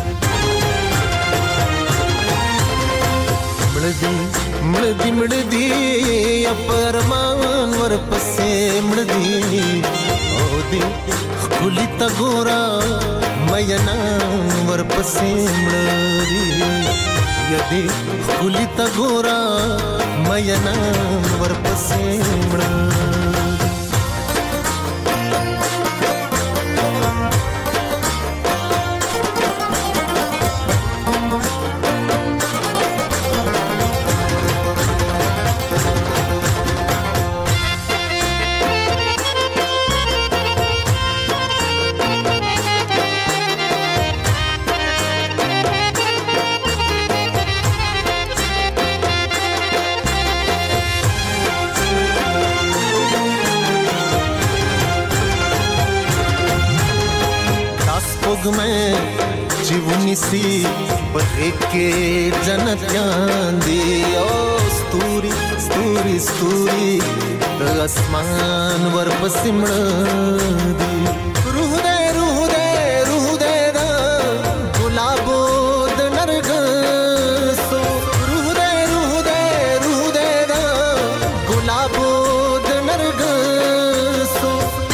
مړدي مړدي مړدي پرمان ور پسې مړدي او دې خولي تا ګورا مېنا ور پسې مړدي یدې خولي تا ګورا مېنا ور پسې مړدي में जीवनी सी बहे के जनत्यां दी ओ स्तूरी स्तूरी स्तूरी आसमान वर पसिमण दी रूह दे रूह दे रूह दे दा गुलाबो द नरग सो रूह दे रूह दे रूह दे दा गुलाबो द नरग सो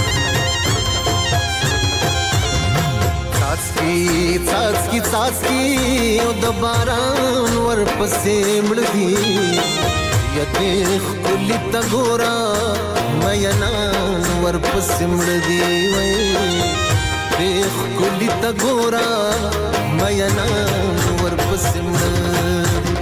चाचकी चाचकी ओ द बारान वर पसे मड़दी यते खुली त गोरा मयना वर पसे मड़दी वे देख खुली त गोरा मयना वर पसे मड़दी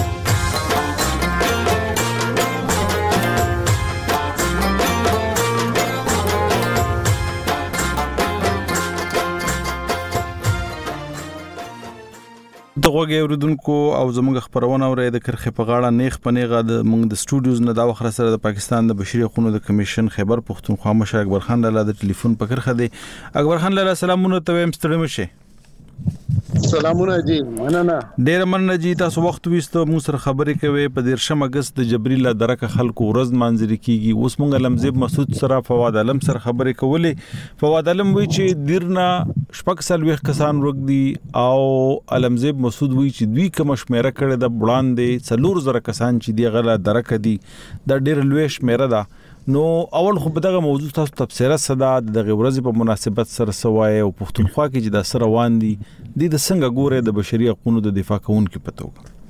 دغه اوریدونکو او زموږ خبرونه اوري د کرخه په غاړه نیخ پنیغه د موږ د سټوډیوز نه دا وخت سره د پاکستان د بشري حقوقو د کمیشن خیبر پختونخوا مشر اکبر خان لاله د ټلیفون په کرخه دی اکبر خان لاله سلامونه ته هم ستړي مشه سلامونه جی مننه ډیر مننه جی تاسو وخت وستو موږ سره خبرې کوي په دیرشم اگست د جبريله درکه خلکو ورځ منځري کیږي اوس موږ لمزيب مسعود سره فواد علم سره خبرې کولې فواد علم وی چې دیرنا شپږ سال وخت کسان روک دي او علمزيب مسعود وی چې دوی کوم شمیره کړي د وړاندې څلور زره کسان چې دی غلا درکه دي د ډیر لوی شمیره ده نو اول خو دغه موضوع تاسو تفسیره صدا دغه ورځ په مناسبت سره سوای او پښتونخوا کې چې د سره روان دي د څنګه ګوره د بشري حقوقو د دفاع کوونکو پته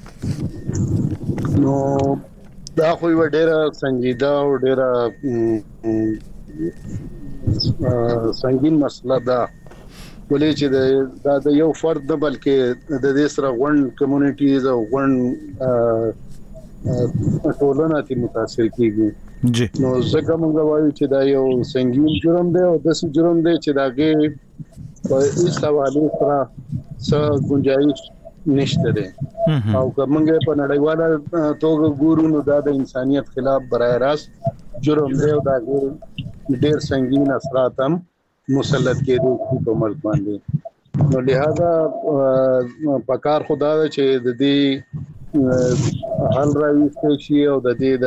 نو دا خو یو ډیره سنجیده او ډیره سنگین مسله ده ولې چې دا د یو فرد نه بلکې د دې سره غون کمیونټیز او غون ټولنه تی متاثر کیږي جی نو زګه موږ وایو چې دا یو سنگین جرم دی او د سې جرم دی چې داګه په هیڅ حواله سره څه گنجائش نشته ده او کومګه په نړیواله توګه ګورو نو دا د انسانيت خلاف برای راست جرم دی او دا ډېر سنگین اثرات هم مسلط کېدو په ملک باندې نو لہذا پکار خدا چې د دې حل راوي شي او د دې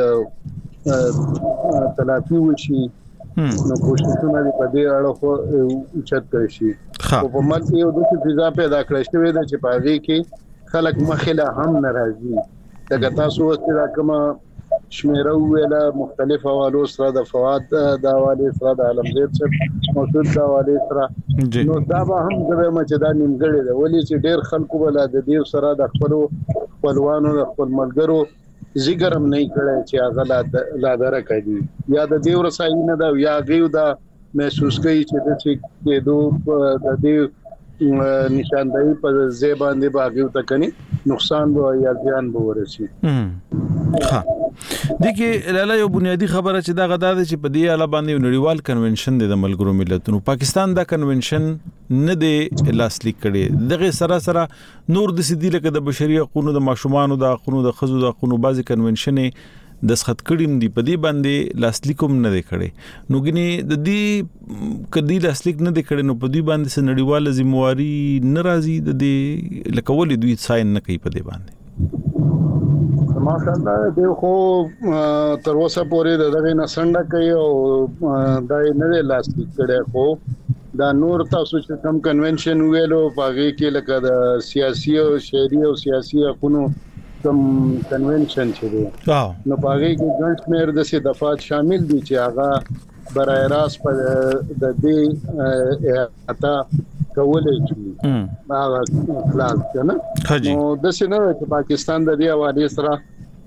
د تلافي وشي نو کوششونه په دې اړه خو اوچت کړی شي په ملک یو د فضا پیدا کړی شوی د چې پاږي کې خلک مخله هم ناراضي دغه تاسو ستاسو کومه شمیره ویله مختلف حوالو سره د فواد د حواله سره د علمزید صاحب موجود د حواله سره نو دا به هم د مچدا نیمګړی دی ولی چې ډیر خلکو بل د دې سره د خپل خپلوانو د خپل ملګرو ذکرم نه کړي چې هغه لا دره کوي یا د دې ورسای نه دا یا غيو دا محسوس کوي چې د چې دوه د دې نشاندهي په زبان دی باغیو تکني نقصان به یا زیان به ورسي ها دغه لاله یو بنیادی خبره چې دا غدا چې په دې اړه باندې نړیوال کنونشن د ملګرو ملتونو پاکستان دا کنونشن نه دی لاسلیک کړي دغه سره سره نور د سدي لکه د بشري حقوقو د ماشومان د حقوقو د خزو د حقوقو بعضی کنونشن د سخت کړي دی په دې باندې لاسلیکوم نه دی کړي نو ګني د دې کدي لاسلیک نه دی کړي نو په دې باندې نړیواله ذمہواری ناراضي د دې لکول دوی ساين نه کوي په دې باندې ماشاءالله د خو تر اوسه پورې دغه نسنده کوي او دا نه لاسلیک کړي خو دا نور تاسو چې کوم کنونشن ویلو پاږي کې لکه د سیاسي او شهري او سیاسي حقوقو کوم کنونشن چې دی نو پاږي کې ګڼ شمېر د سي دفعات شامل دي چې هغه برای راست په د دې اتا کولای شي هغه خلاص کنه نو د سينه چې پاکستان د دې حواله سره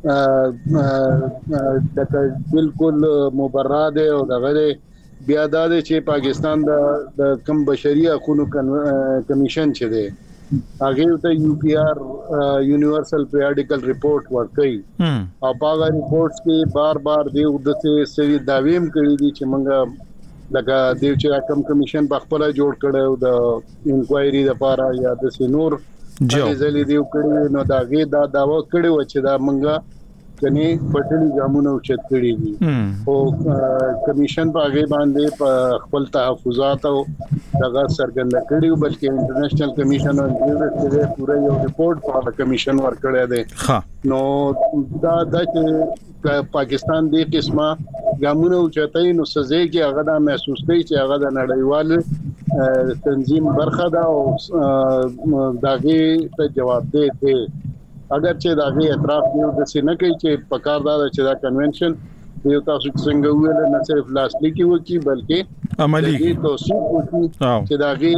د بالکل مبرر دی او دغه بیا دا چې پاکستان د کم بشري حقوقو کمیشن چې دی هغه ته یو پی آر یونیورسل پیریډیکل ریپورت ورکړي او هغه ریپورتس کې بار بار دی د څه داویم کړی دي چې موږ لکه د چې کم کمیشن په خپل جوړ کړو د انکوایري لپاره یا د سينور ځلې دی کړی نو دا غي دا داوا کړی و چې دا موږ کني پټلي ګامونه اوچت کړی دي او کمیشن په هغه باندې په خپل تحفظات او دغه سرګند کړیو بلکې انټرنیشنل کمیشن او انټرنیشنل پورا یو ریپورت په کمیشن ورکړی دی نو دا د پاکستان د قسمه ګامونه اوچتای نو سزا کې هغه دا محسوس کوي چې هغه د نړیوال تنظیم برخه ده او داغي ته جواب دی دی اگر چې داغي اعتراف یو د سینه کوي چې پکاردار چې دا کنونشن یو تاسو څنګه ویل نه صرف لاسلیک وکي بلکې عملی توصیف وکي چې داغي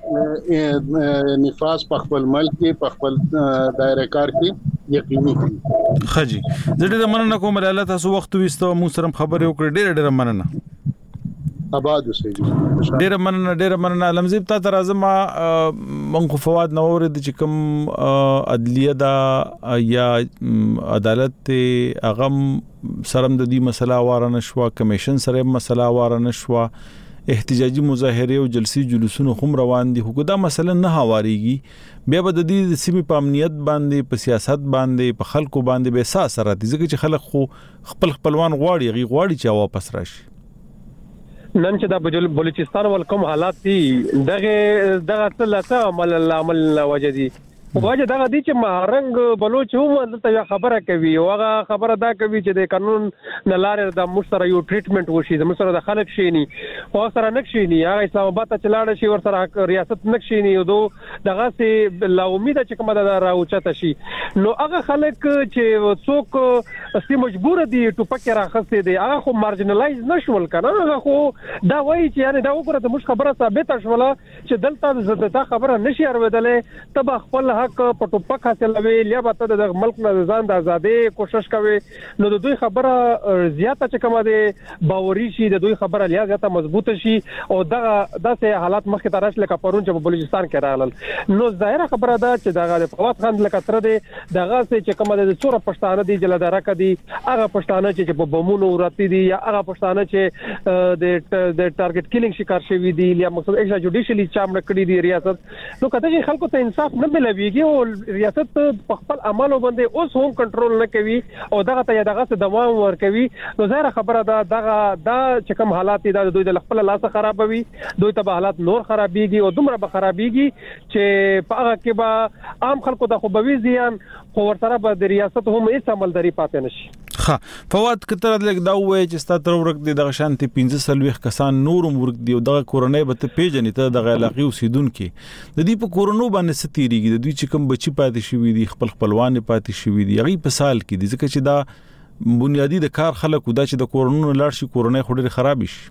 نفاذ په خپل ملک کې په خپل دایره کار کې یقیني کړي خجی زه دې مننه کوم لاله تاسو وخت وستو مو سره خبرې وکړې ډېر ډېر مننه آباد اوسئ ډېر مننه ډېر مننه علمزیب تا تر ازما منخو فواد نور د چکم عدلیه دا یا عدالت اغم سرم د دې مسله واره نشو کمیشن سره مسله واره نشو احتجاجي مظاهره او جلسي جلوسونه هم روان دي خو دا مسله نه هواريږي بیا به د دې سیمې په امنیت باندې په سیاست باندې په خلکو باندې به اساس راځي ځکه چې خلک خو خپل خپلوان غواړي غي غواړي چې واپس راشي نن چې د بلوچستان ول کوم حالات دي دغه دغه څه عمل عمل وجدي وجه دغه دي چې مهرنګ بلوچ هم دلته خبره کوي او هغه خبره دا کوي چې د قانون نه لارې د مشترک یو ټریټمنټ وشي د مشترک د خلک شيني او سره نکشيني هغه اسلام آباد ته چلاړ شي ور سره ریاست نکشيني او دغه سي لا امید چې کومه دا راوچته شي نو هغه خلک چې څوک اسې مجبور دي ټوپک راخسته دي هغه خو مارجنلایز نشول کنه هغه خو دا وایي چې یعنی دا وګوره د مش خبره ثابته شوله چې دلته زړه خبره نشي اورېدلې تب خپل حق په ټوپک حاصلوي یا به د ملک نه ځان د ازادي کوشش کوي نو د دوی خبره زیاته چې کومه ده باوري شي د دوی خبره لیا زیاته مضبوطه شي او دا داسې حالات مخکې ته راشي لکه پرون چې په بلوچستان کې راغلل نو ظاهره خبره ده چې دغه فواد خان لکه تر دې دغه چې کومه د څوره پښتانه دي جلداره کدي هغه پښتانه چې په بمونو وراتي دي یا هغه پښتانه چې د د ټارګټ کیلینګ شکار شوی دي یا مقصد ایکسټرا جوډیشلی چام نکړي دي ریاست نو کله چې خلکو ته انصاف نه ملويږي او ریاست په خپل عملو باندې اوس هم کنټرول نه کوي او دغه ته دغه څه دوام ورکوي نو ظاهر خبره ده دغه دا چې کوم حالات دي د دوی د خپل لاس خرابوي دوی ته حالات نور خرابيږي او دومره به خرابيږي چې په هغه کې به عام خلکو د خوبوي زیان خو ورسره به د ریاست هم هیڅ عملداري پاتې نشي ها فواد کتر لګ دا وای چې ستاسو ورک دي د شانتي پنځه سلويخ کسان نورم ورک دی او د کورونې به ته پیژنې ته د علاقې اوسیدونکو د دې په کورونو باندې ستيريږي د دوی چې کوم بچي پاتې شوی دي خپل خپلوان پاتې شوی دي هغه په سال کې دي ځکه چې دا بنیادی د کار خلک ودا چې د کورونو لاړ شي کورونې خوري خراب شي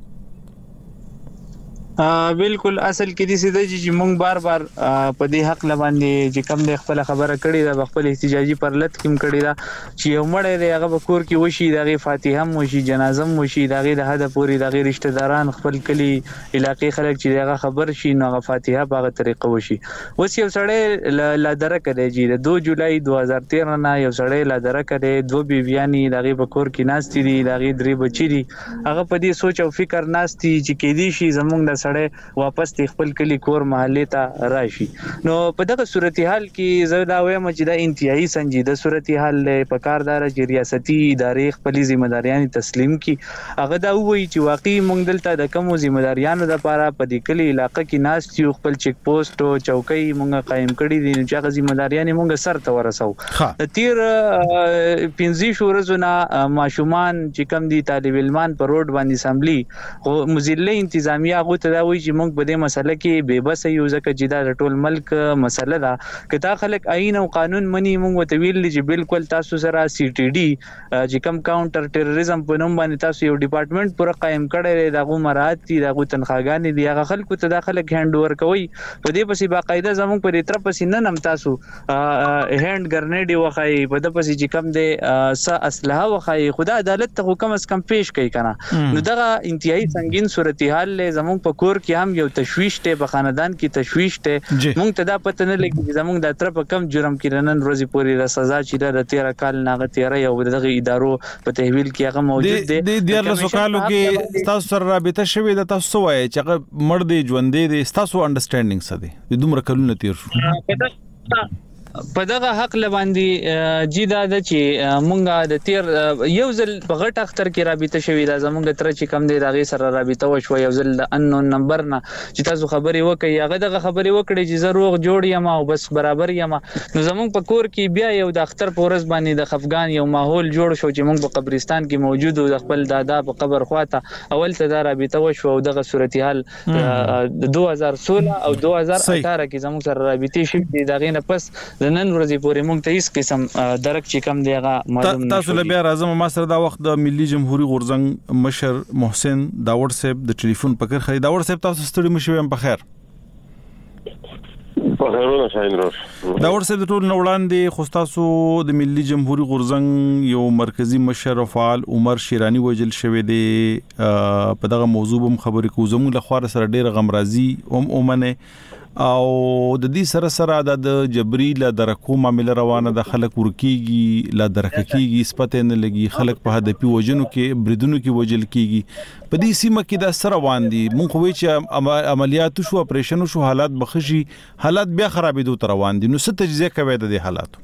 بالکل اصل کې دي سده چې مونږ بار بار په دې حق لباندې چې کم د خپل خبره کړې ده خپل احتجاجي پرلط کم کړې ده چې یو مړی دی هغه بکور کې وشي دغه فاتحه هم وشي جنازه هم وشي دغه د حد پوری دغه رشتہ داران خپل کلی علاقې خلک چې دغه خبر شي نو هغه فاتحه په هغه طریقه وشي اوس یو سړی لا درک دی چې د دوه جولای دوه هزار تیرہ نه یو سړی لا درک دی دوه بیبيانی دغه بکور کې ناشتي دي دغه درې بچی دي هغه په دې سوچ او فکر ناشتي چې کې دي شي زمونږ د واپس خپل کلی کور محله ته راشي نو په دغه صورتحال کې زه دا وایم چې دا انتهایی سنجیده صورتحال په کاردار چې ریاستي ادارې خپل ځمېداریان تسلیم کړي هغه دا وایي چې واقعي مونږ دلته د کوم ځمېداریانو لپاره په دې کلی علاقې کې ناس چې خپل چیک پوسټ او چوکۍ مونږ قائم کړي دي چې هغه ځمېداریان مونږ سر ته ورسو د تیر پنځه شورزو نه ماشومان چې کم دي طالب علمان په روډ باندې اسمبلی او مزله انتظامیه هغه ته وایي چې موږ په دې مسله کې بے بس یو ځکه چې دا ټول ملک مسله ده کته خلک آئین او قانون مني موږ ته ویل چې بالکل تاسو سره سی ټي ډي چې کم کاونټر ټیرریزم په نوم باندې تاسو یو ډپارټمنټ پوره قائم کړی دا غو مراد دي دا غو تنخواګانې دي هغه خلکو ته داخله هند ور کوي په دې پسې باقاعده زموږ پر تر پسې نه نم تاسو هند ګرنیډي وخای په دې پسې چې کم دي س اسلحه وخای خدای عدالت ته حکم اس کم پیش کوي کنه نو دا انتهایی سنگین صورتحال زموږ په کور کې هم یو تشويش ته په خاندان کې تشويش ته مونږ ته دا پته نه لګي زمونږ د طرف کم جرم کې نن ورځې پوری د سزا چې د تیرہ کال ناغه تیرہ یو دغه ادارو په تحویل کې هغه موجود دي د ډیر له سوالو کې تاسو سره رابطه شوی د تاسو وایي چې هغه مړ دی ژوند دی تاسو انډرستانډینګ څه دی د دومره کلونه تیر شو په دغه حق لباندې جیدا د چې مونږه د تیر یو ځل په غټ اختر کې رابطه شوې ده زمونږ تر چې کم دی دغه سره رابطه وشو یو ځل د انون نمبر نه چې تاسو خبري وکړي هغه دغه خبري وکړي چې ضرور جوړ یم او بس برابر یم نو زمونږ په کور کې بیا یو د اختر پورز باندې د خفغان یو ماحول جوړ شو چې مونږ په قبرستان کې موجود او خپل دادا په قبر خواته اول ته دا رابطه وشو او دغه صورتحال د دوه هزار سولہ او دوه هزار اٹھارہ کې زمونږ سره رابطه شوې دغه نه پس د نن ورځې پورې مونږ ته هیڅ قسم درک چې کم دیغه معلوم نشو تاسو له بیا راځم ما سره دا وخت د ملي جمهوریت غورځنګ مشر محسن داوړ صاحب د ټلیفون پکې خري داوړ صاحب تاسو ستړي مشوي په خیر په خیرونه شاین روش داوړ صاحب ټول نوړاندې خو تاسو د ملي جمهوریت غورځنګ یو مرکزی مشر فعال عمر شیرانی وجل شوی دی په دغه موضوع هم خبرې کوو زموږ له خوا سره ډېر غمرازي هم اومنه او د دې سره سره د جبري لا درکو معاملې روانه د خلک ورکیږي لا درککیږي سپته نه لګي خلک په هدفي وجنو کې بریدونو کې وجل کیږي په دې سیمه کې د سره روان دي مونږ خو چې عملیات شو اپریشن شو حالات بخشي حالات بیا خرابېدو تر روان دي نو څه تجزیه کوي د دې حالاتو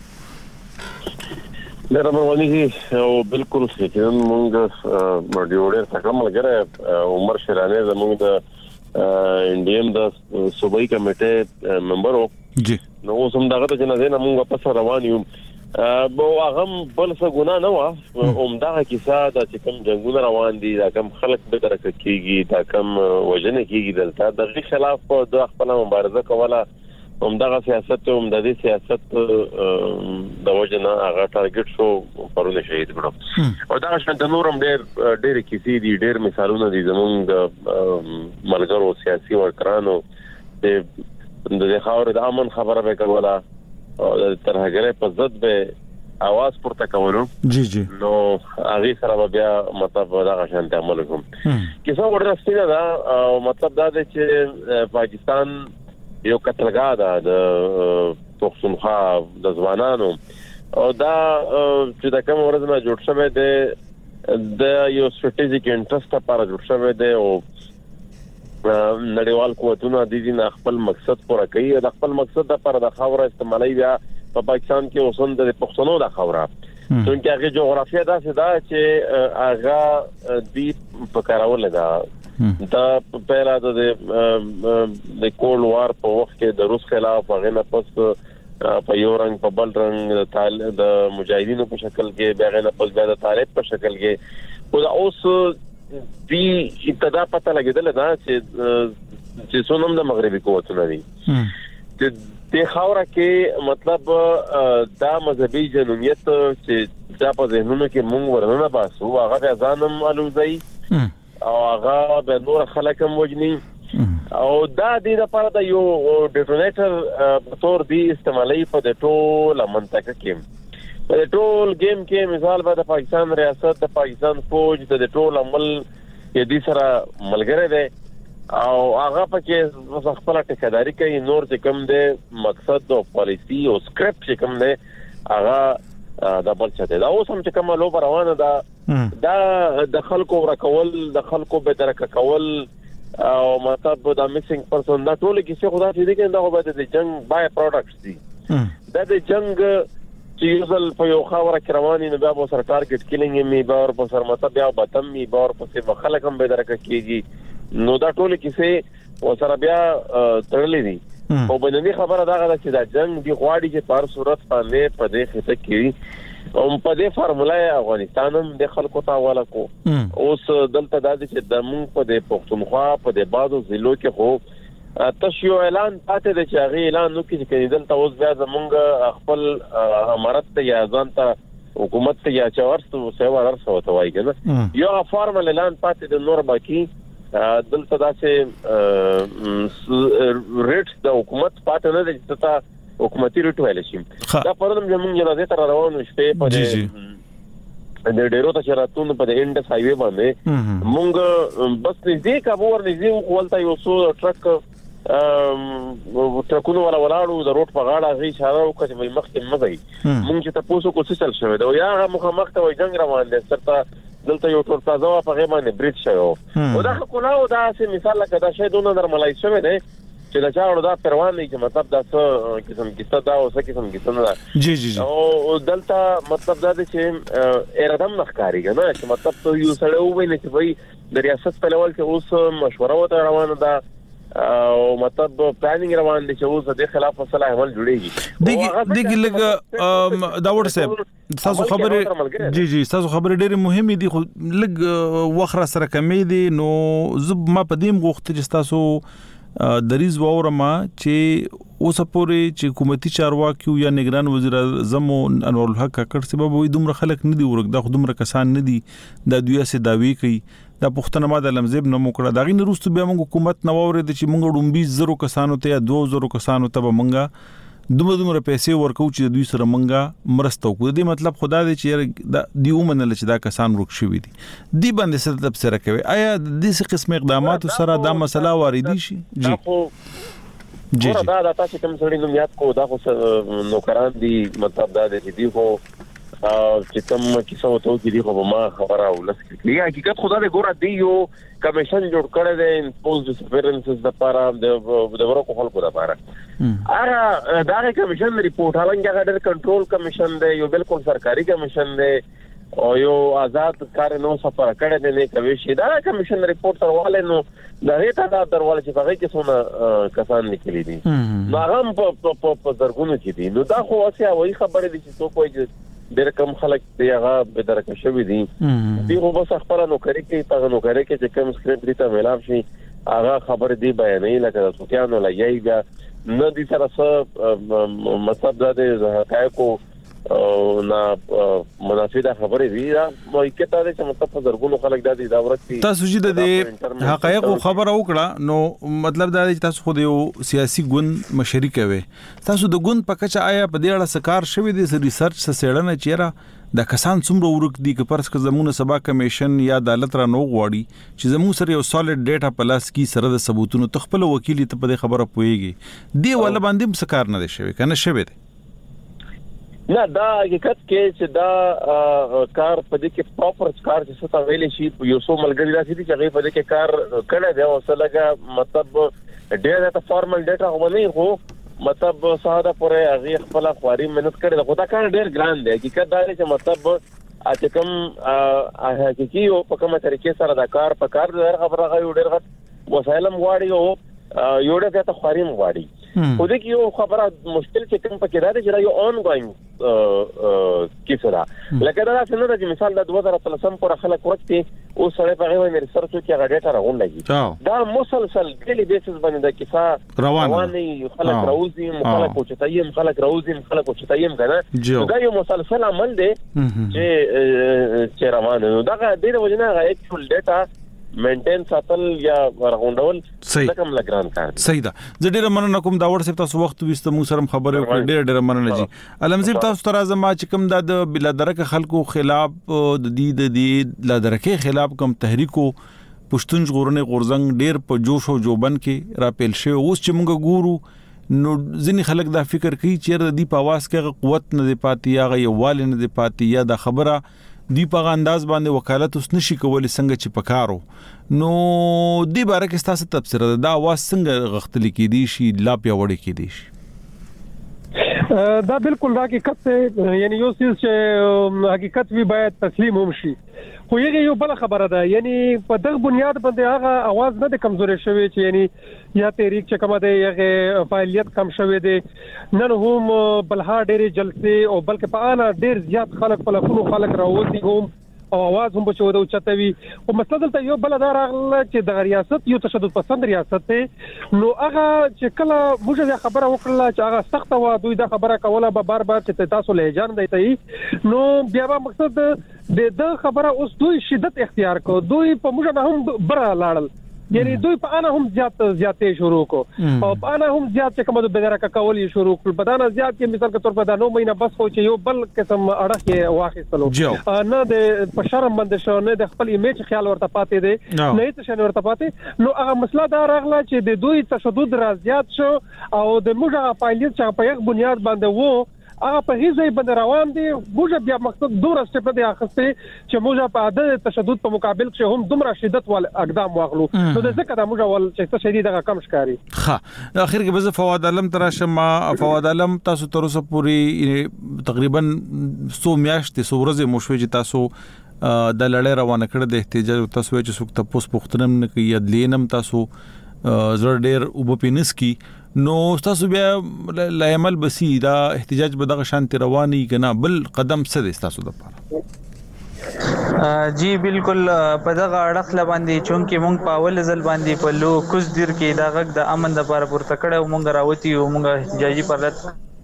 ډېر رواني دي او بالکل چې مونږ مډیوډر څنګه ملګری عمر شیرانی زموږ د انډیم د صوبایي کمیټې ممبر وو جی نو اوس هم دغه ته نه نه مونږ په سره روان یو بو هغه بل څه ګنا نه و اومدغه کیسه د چې کوم جنگونه روان دي دا کوم خلک به درک کیږي دا کوم وجنه کیږي دلته د خلاف د خپل مبارزه کوله اومدغه سیاست هم د دې سیاست د وجنه هغه ټارګټ شو پرونه شهید کړو او دا شنه د نورم ډېر ډېر کیسې دي ډېر مثالونه دي زمونږ د ملګرو سیاسي ورکرانو د د خاور د امن خبره به کوله او تر هغه په ضد به आवाज پورته کولو جی جی نو هغه سره بیا مطلب دا غشنت عمل کوم کیسه ورسته دا او مطلب دا چې پاکستان یو قتلګاه ده د پښتونخوا د ځوانانو او دا چې د کوم ورځ نه جوړ شوی دی د یو ستراتیژیک انټرست لپاره جوړ شوی دی او نړیوال قوتونه د دې نه خپل مقصد پوره کوي د خپل مقصد لپاره د خاور استعمالي بیا په پاکستان کې اوسند د پښتنو د خاورا څنګه هغه جغرافیه دا څه دا چې هغه د پکارول دا د پیرا د د کول وار په وخت کې د روس خلاف هغه نه پس په یو رنګ په بل رنګ د مجاهدینو په شکل کې بیا نه پس د طالب په شکل کې او اوس دی ابتدا پته لګیدل دا چې چې سونم د مغربي قوتونه دي چې د خاوره کې مطلب دا مذهبي جنونیت چې دا په ذهنونو کې مونږ ورننه باسو هغه ځانم الوزي او هغه به نور خلک هم وجني او دا د لپاره د یو ډیټونیټر په تور دی استعمالي په د ټول منطقه کې په ټول گیم کې مثال به د پاکستان ریاست د پاکستان فوج د ټول عمل کې دي سره ملګری دی او هغه پکې خپل ټکداري کوي نور چې کوم دی مقصد او پالیسی او سکرپټ چې کوم دی هغه د بل څه دی دا اوس هم چې کوم لو روانه ده دا د خلکو ورکول د خلکو به درک کول او مطلب دا میکسینګ پرسن دا ټول کې څه خدا چې دي کنده خو به د جنگ بای پروډکټس دي دا د جنگ چې یو ځل په یو خاوره کې رواني نه بیا به سر ټارګټ کیلینګ می باور په سر مطلب بیا بتم می باور په څه خلک هم به درک کیږي نو دا ټول کیسه او سره بیا تړلې دي او بنني خبره دا غواړي چې دا جنگ دی غواړي چې په صورت باندې په دې خطه کې او په دې فارمولا افغانستان هم د خلکو ته حواله کو اوس دلته د چې د مونږ په دې پښتونخوا په دې بازو ضلعو کې خو تاسو اعلان پاتې د چاغي اعلان نو کې چې دلته اوس بیا زمونږ خپل امارت ته یا ځان ته حکومت ته یا چورستو سیوا ورسو ته وایي کنه یو فارمل اعلان پاتې د نور باقی دلته دا چې ریټ د حکومت پاتې نه د تا حکومتي ریټ ویل شي دا پرلم زمونږ جنازه تر روانو شپې په دې د ډیرو ته چراتون په انډس هایوي باندې مونږ بس نږدې کابور نږدې ولته یو څو ټرک ټرکونو ولا ولاړو د روډ په غاړه غي اشاره وکړه چې مخکې مزي مونږ چې تاسو کو څه چل شوی دا یا مخ مخ ته جنگ روان دي ستاسو دلته یو ټول تازه په غي باندې بریټ شوی او دا کولاو دا سه مثال لکه دا شی دونه نرملای شوی دی چې دا چاړو دا پروان دی چې مطلب دا څه قسم کیسه دا او څه قسم کیسه نه جی جی او دلته مطلب دا چې ارادم نخکاری کنه چې مطلب ته یو سره ویني چې وای د ریاست په لول کې اوس مشوره وته روانه ده او مطلب پلانینګ روان دي چې اوس د خلاف فیصله عمل جوړيږي دغه دغه لګ دا ورته صاحب تاسو خبره جی جی تاسو خبره ډېره مهمه دي خو لګ وخره سره کمې دي نو زب ما پدیم غوښته چې تاسو دریز وورما چې اوس پورې چې حکومتي چارواکي یا نگران وزیر اعظم انور الحق کاکړ سبب وي دومره خلک نه دي ورګ دا دومره کسان نه دي د دوی سه داوی کوي دا پښتنه ما د لمزب نه موکړه دا غي نرستو بیا موږ حکومت نو اورید چې موږ ډومبي زرو کسانو ته یا دو زرو کسانو ته به موږ دومره دومره پیسې ورکو چې دوی سره موږ مرسته وکړو دې مطلب خدا دې چې دی ومنل چې دا کسان ورک شوی دي دی باندې څه تفسیر کوي آیا د دې قسم اقدامات سره دا مسله واردی شي جی جی دا دا تاسو کوم سړي نو یاد کو دا خو نوکران دي مطلب دا دې دی خو چې کوم کیسه وته کې دی خو ما خبره ولس کې حقیقت خدا دې ګوره دی یو کمیشن جوړ کړی دی ان پوز ډیسپیرنسز د لپاره د د ورکو خلکو لپاره اره دا کمیشن ریپورت هغه ډېر کنټرول کمیشن دی یو بالکل سرکاري کمیشن دی او یو آزاد کار نو سفر کړی دی نه کوي شي دا کمیشن ریپورت ورواله نو دا هیته دا درواله چې هغه کې څونه کسان نکلي دي نو هغه په په زرګونو کې دي نو دا خو اوسه وایي خبره دي چې څوک وایي ډېر کم خلک دی هغه به درک شوی دي دی خو بس خبره نو کوي کې تا نو کوي کې چې کوم سکرپټ دي ته ملاو شي هغه خبر دی بیانې لکه سوتیانو لایي بیا نه دي سره څه مطلب دا دی حقایق او نا منافع خبرې دي دا مو کته ده چې مطلب درګونو خلک د دې دا ورته تاسو چې د حقایق خبره وکړه نو مطلب دا دی چې تاسو خو د سیاسي ګوند مشري کوي تاسو د ګوند په کچه آیا په دې اړه سکار شوی دی ریسرچ سړنه چیرې د کسان څومره ورک دي چې پرس که زمونه سبا کمیشن یا عدالت را نو غواړي چې زمو سره یو سالډ ډیټا پلاس کی سره د ثبوتونو تخپل وکیل ته په خبره پويږي دی ول باندې سکار نه دی شوی کنه شوی دی نه دا حقیقت کې چې دا کار په دې کې پراپر کار چې څه ویل شي یو څو ملګری راځي چې هغه په دې کې کار کړی دی او څه لګا مطلب ډېر دا فارمل ډیټا هو نه هو مطلب ساده پرې هغه خپل خواري مهنت کړی دا کار ډېر ګران دی حقیقت دا چې مطلب اته کوم حقیقي او په کومه طریقې سره دا کار په کار ډېر خبره غوړي ډېر غټ وسایل مغواړي او یو ډېر ته خواري مغواړي خو دې کې یو خبره مشکل چې کوم پکې راځي چې یو اون ګوینګ کیسه ده لکه دا څنګه چې مثال د دوه هزار اتلسم پر خلک وختي او سره په هغه باندې ریسرچ کې هغه ډیټا راغونډي دا مسلسل ډیلی بیسس باندې د کیسه رواني خلک راوځي خلک او چتایم خلک راوځي خلک او چتایم کنه دا یو مسلسل عمل دی چې چې روان نو دا د دې وجنه هغه اکچوال ډیټا مینټین ساتل یا ورغونډول څنګه لګران کار صحیح ده زه ډیر مننه کوم دا ورسې تاسو وخت وست مو سره خبرې وکړې ډیر ډیر مننه جی علمزیب تاسو تر ازما چې کوم د بلادرکه خلکو خلاف د دې د دې لادرکه خلاف کوم تحریکو پښتون ژغورنې غورزنګ ډیر په جوش او جوبن کې را پیل شوی اوس چې موږ ګورو نو ځینې خلک دا فکر کوي چې د دې په واس کې قوت نه دی پاتې یا یووال نه دی پاتې یا د خبره دی په انداز باندې وکالت اوس نشي کولای څنګه چې پکارو نو دی باره کې تاسو تفسیر دا واس څنګه غختل کې دي شي لا پیوړې کې دي شي دا بالکل حقیقت یعنی یو څه چې حقیقت وی باید تسلیم هم شي خو یې یو بل خبره ده یعنی په دغه بنیاد باندې هغه आवाज نه د کمزوري شوی چې یعنی یا تحریک چې کومه ده یغه فعالیت کم شوی دي نن هم بلها ډېر جلسه او بلکې په انا ډېر زیات خلک په لکونو خلک راوځي هم او आवाज هم بچو د چتوي او مثلا دلته یو بل دار چې د ریاست یو تشدد پسند ریاست ته نو هغه چې کله موږ خبره وکړه چې هغه سخت و دوی دا خبره کوله به بار بار چې تاسو له جان دی نو بیا به مقصد د د خبره اوس دوی شدت اختیار کو دوی په موږ نه هم بر لاړل یعنی دوی په انا هم زیات زیاتې شروع کو او په انا هم زیات چې کومه د بدرکه کول شروع کړ په دانا زیات کې مثال کے طور په دا نو مینه بس خو چې یو بل قسم اړه کې واخیستلو نه د په شرم باندې شو نه د خپل ایمیج خیال ورته پاتې دي نه هیڅ شنه ورته پاتې نو هغه مسله دا راغله چې د دوی تشدد را زیات شو او د موږ فعالیت چې په یک بنیاد باندې وو هغه په هیڅ ځای باندې روان دي موږ بیا مقصد دوه سټپ دی اخستې چې موږ په عدد تشدد په مقابل کې هم دومره شدت ول اقدام واغلو نو د ځکه دا موږ ول چې څه شدید هغه کم ښکاری ها اخر کې بز فواد علم تراشم فواد علم تاسو تر اوسه پوری تقریبا څو میاشتې څو ورځې مو شوي چې تاسو د لړۍ روانه کړه د احتجاج تاسو چې څوک تاسو پوښتنه نه کوي ادلینم تاسو زړه ډېر وبپینس کی نو تاسو بیا لایمل بسی دا احتجاج به دغه شانتي رواني کنه بل قدم څه دي تاسو د پاره جی بالکل په دغه اړه باندې چونکې مونږ په اول ځل باندې په لو کوز دیر کې دا غږ د امن د لپاره پورته کړو مونږ راوتی او مونږ احتجاجي پرلط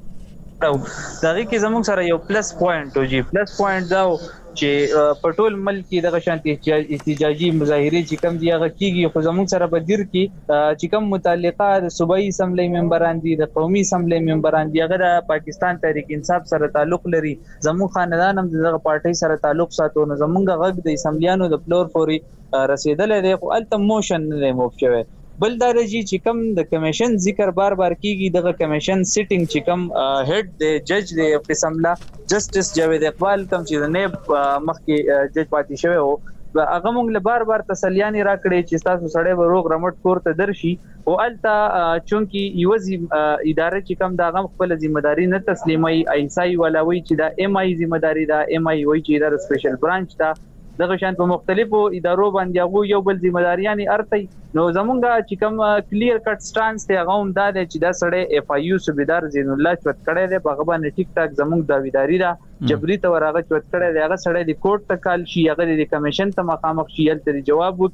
دغه کې زموږ سره یو پلس پوینټ او جی پلس پوینټ دا چې په ټول ملک کې دغه شانتي احتجاجي مظاهره چې کوم دی هغه کیږي خو زموږ سره په دیر کې چې کوم متعلقه د صوبایي اسمبلی ممبران دي د قومي اسمبلی ممبران دي هغه د پاکستان تحریک انصاف سره تعلق لري زموږ خاندان هم دغه پارټي سره تعلق ساتو نو زموږ غږ د اسمبلیانو د فلور فوري رسیدل دی خو الته موشن نه موف شوی بل درجی چې کوم د کمیشن ذکر بار بار کیږي دغه کمیشن سیټینګ چې کوم هډ د جج د قسملا جسټس جاوید اقبال کوم چې نه مخکې جج پاتې شوی او هغه موږ له بار بار تسلیاني راکړي چې تاسو سړی به روغ رمټ کور ته درشي او التا چونکی یو اداره چې کوم دا غو خپل ځمېداري نه تسلیمي ایسای ولوي چې دا ایم آی ځمېداري دا ایم آی وای چې دا سپیشل برانچ دا دغه شان په مختلفو ادارو باندې هغه یو بل ځمېداریانی ارتي نو زمونږه چې کوم کلیر کټ سټانس ته هغه هم دا چې دا سړی اف ای یو صوبیدار زین الله چوت کړي دی په غبن ټیک ټاک زمونږ داویداری دا جبري ته ورغه چوت کړي دی هغه سړی د کوټ ته کال شي هغه د کمیشن ته مخامخ شي تل جواب وکي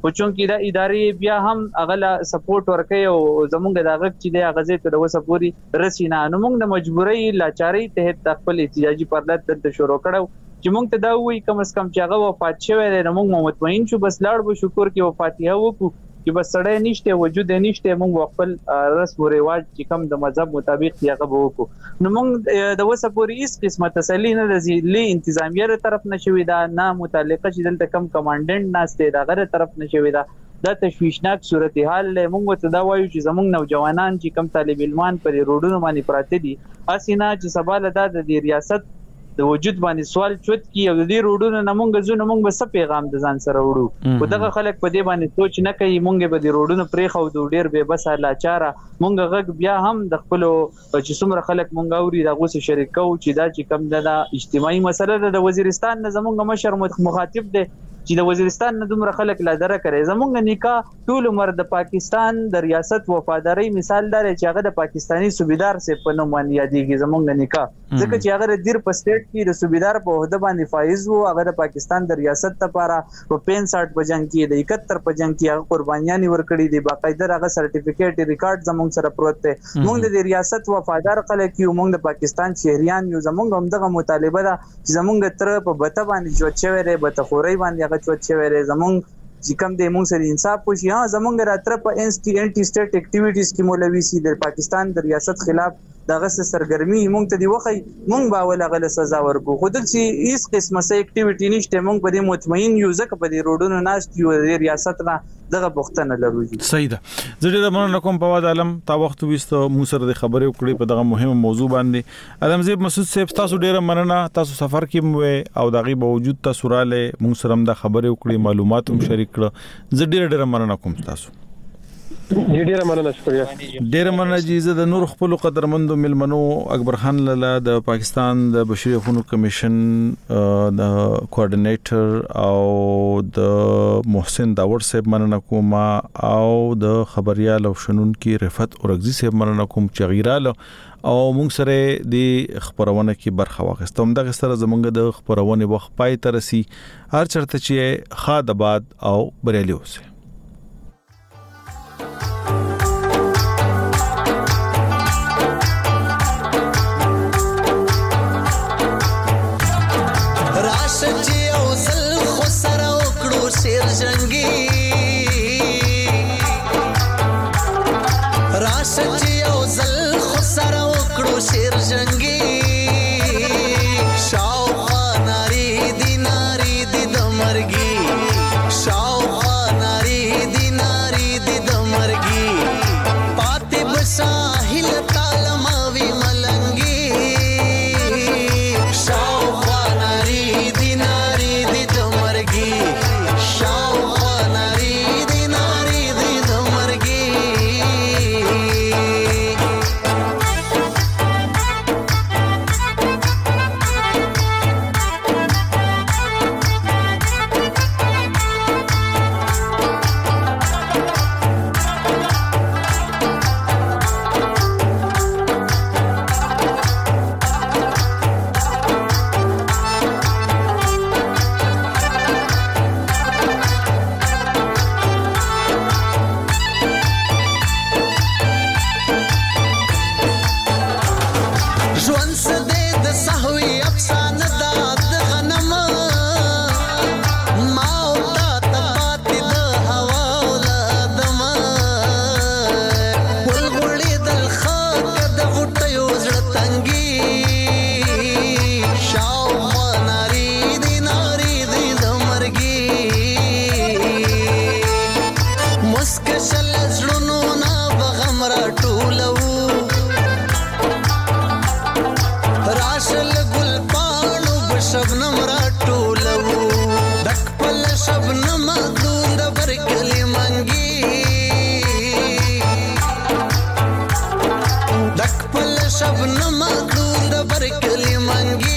خو چونکی دا ادارې بیا هم اغلا سپورټ ورکوي او زمونږ د غږ چې د غزې ته د وسپوري رسینا نو موږ د مجبورۍ لاچاري ته خپل احتجاجي پرلط د شروع کړو چې موږ ته دا وی کم از کم چې هغه وفات شوی دی نو موږ مطمئن شو بس لاړ به شکر کې وفاتیه وکړو چې بس سړی نشته وجود نشته موږ خپل رسم او رواج چې کم د مذهب مطابق دی هغه وکړو نو موږ د وسپوري هیڅ قسمه تسلی نه د ځلې انتظامیه طرف نشوي دا نه متعلقه چې دلته کم کمانډنټ ناشته دا غره طرف نشوي دا د تشویشناک صورتحال له موږ ته دا وایو چې زموږ نوجوانان چې کم طالب علمان پر روډونو باندې پراته دي اسینه چې سباله د ریاست د وجود باندې سوال چوت کی او د دې روډونو نمونګ زونه مونږ به څه پیغام د ځان سره وړو خو دغه خلک په دې باندې سوچ نه کوي مونږ به د روډونو پرې خو د ډیر به بس لاچاره مونږ غږ بیا هم د خپل چې څومره خلک مونږ اوري دا غوسه شریکو چې دا چې کم د اجتماعي مسله د وزیرستان نه زمونږ مشر مخاطب دی چې د وزیرستان نه دومره خلک لا دره کوي زمونږ نکاح ټول عمر د پاکستان د ریاست وفاداری مثال دار چې هغه د پاکستانی صوبیدار سه په نوم باندې یادېږي زمونږ نکاح ځکه چې هغه د دیر په سټیټ کې د صوبیدار په عہده باندې فایز وو هغه د پاکستان د ریاست لپاره په پنځه په جنگ کې د اکہتر په جنگ کې هغه قربانیاں ورکړي دي باقاعده هغه سرټیفیکیټ ریکارډ زمونږ سره پروت دی موږ د ریاست وفادار خلک یو موږ د پاکستان شهريان یو زمونږ هم دغه مطالبه ده چې زمونږ تر په بته باندې جوړ شوی دی بته خوري باندې هغه جوړ شوی دی زمونږ چې کوم د موږ سره انصاف وشي ها زمونږ راتره په انټي انټي سټیټ اکټیویټیز کې مولوي سي د پاکستان د ریاست خلاف دغه سرګرمي موږ ته دی وخی موږ باول غل سزا ورکو خو د چې هیڅ قسمه سه اکټیویټی نشته موږ په دې مطمئن یو ځکه په دې روډونو ناشته یو د ریاست نه دغه بوختنه لرو صحیح ده زه ډیر مننه کوم په واد عالم تا وخت وستو مو سره د خبرې وکړې په دغه مهمه موضوع باندې ادمزیب مسعود صاحب تاسو ډیر مننه تاسو سفر کې مو او دغه باوجود تاسو را له مو سره د خبرې وکړې معلومات هم شریک کړ زه ډیر ډیر مننه کوم تاسو ډیره مننه شکریہ ډیره مننه چې د نور خپل قدرمندو ملمنو اکبر خان لاله د پاکستان د بشري حقوقو کمیشن د کوارډینیټر او د محسن داور صاحب مننه کوم او د خبريال او شنونکو رفعت اورغزي صاحب مننه کوم چې غیراله او موږ سره د خبرونه کې برخه واخیستم دغه سره زمونږ د خبرونه وخت پای ترسي هر چرته چې خاد آباد او بریالي اوسه شیر جنگی راشد یو زل خسر وکړو شیر جنگی شاوخوا ناری دی ناری دی د مرګي شاوخوا ناری دی ناری دی د مرګي پاتې بساحل تالماوي ملنګي شاوخوا ناری دی ناری دی د مرګي شبنم دور د برکلی منګي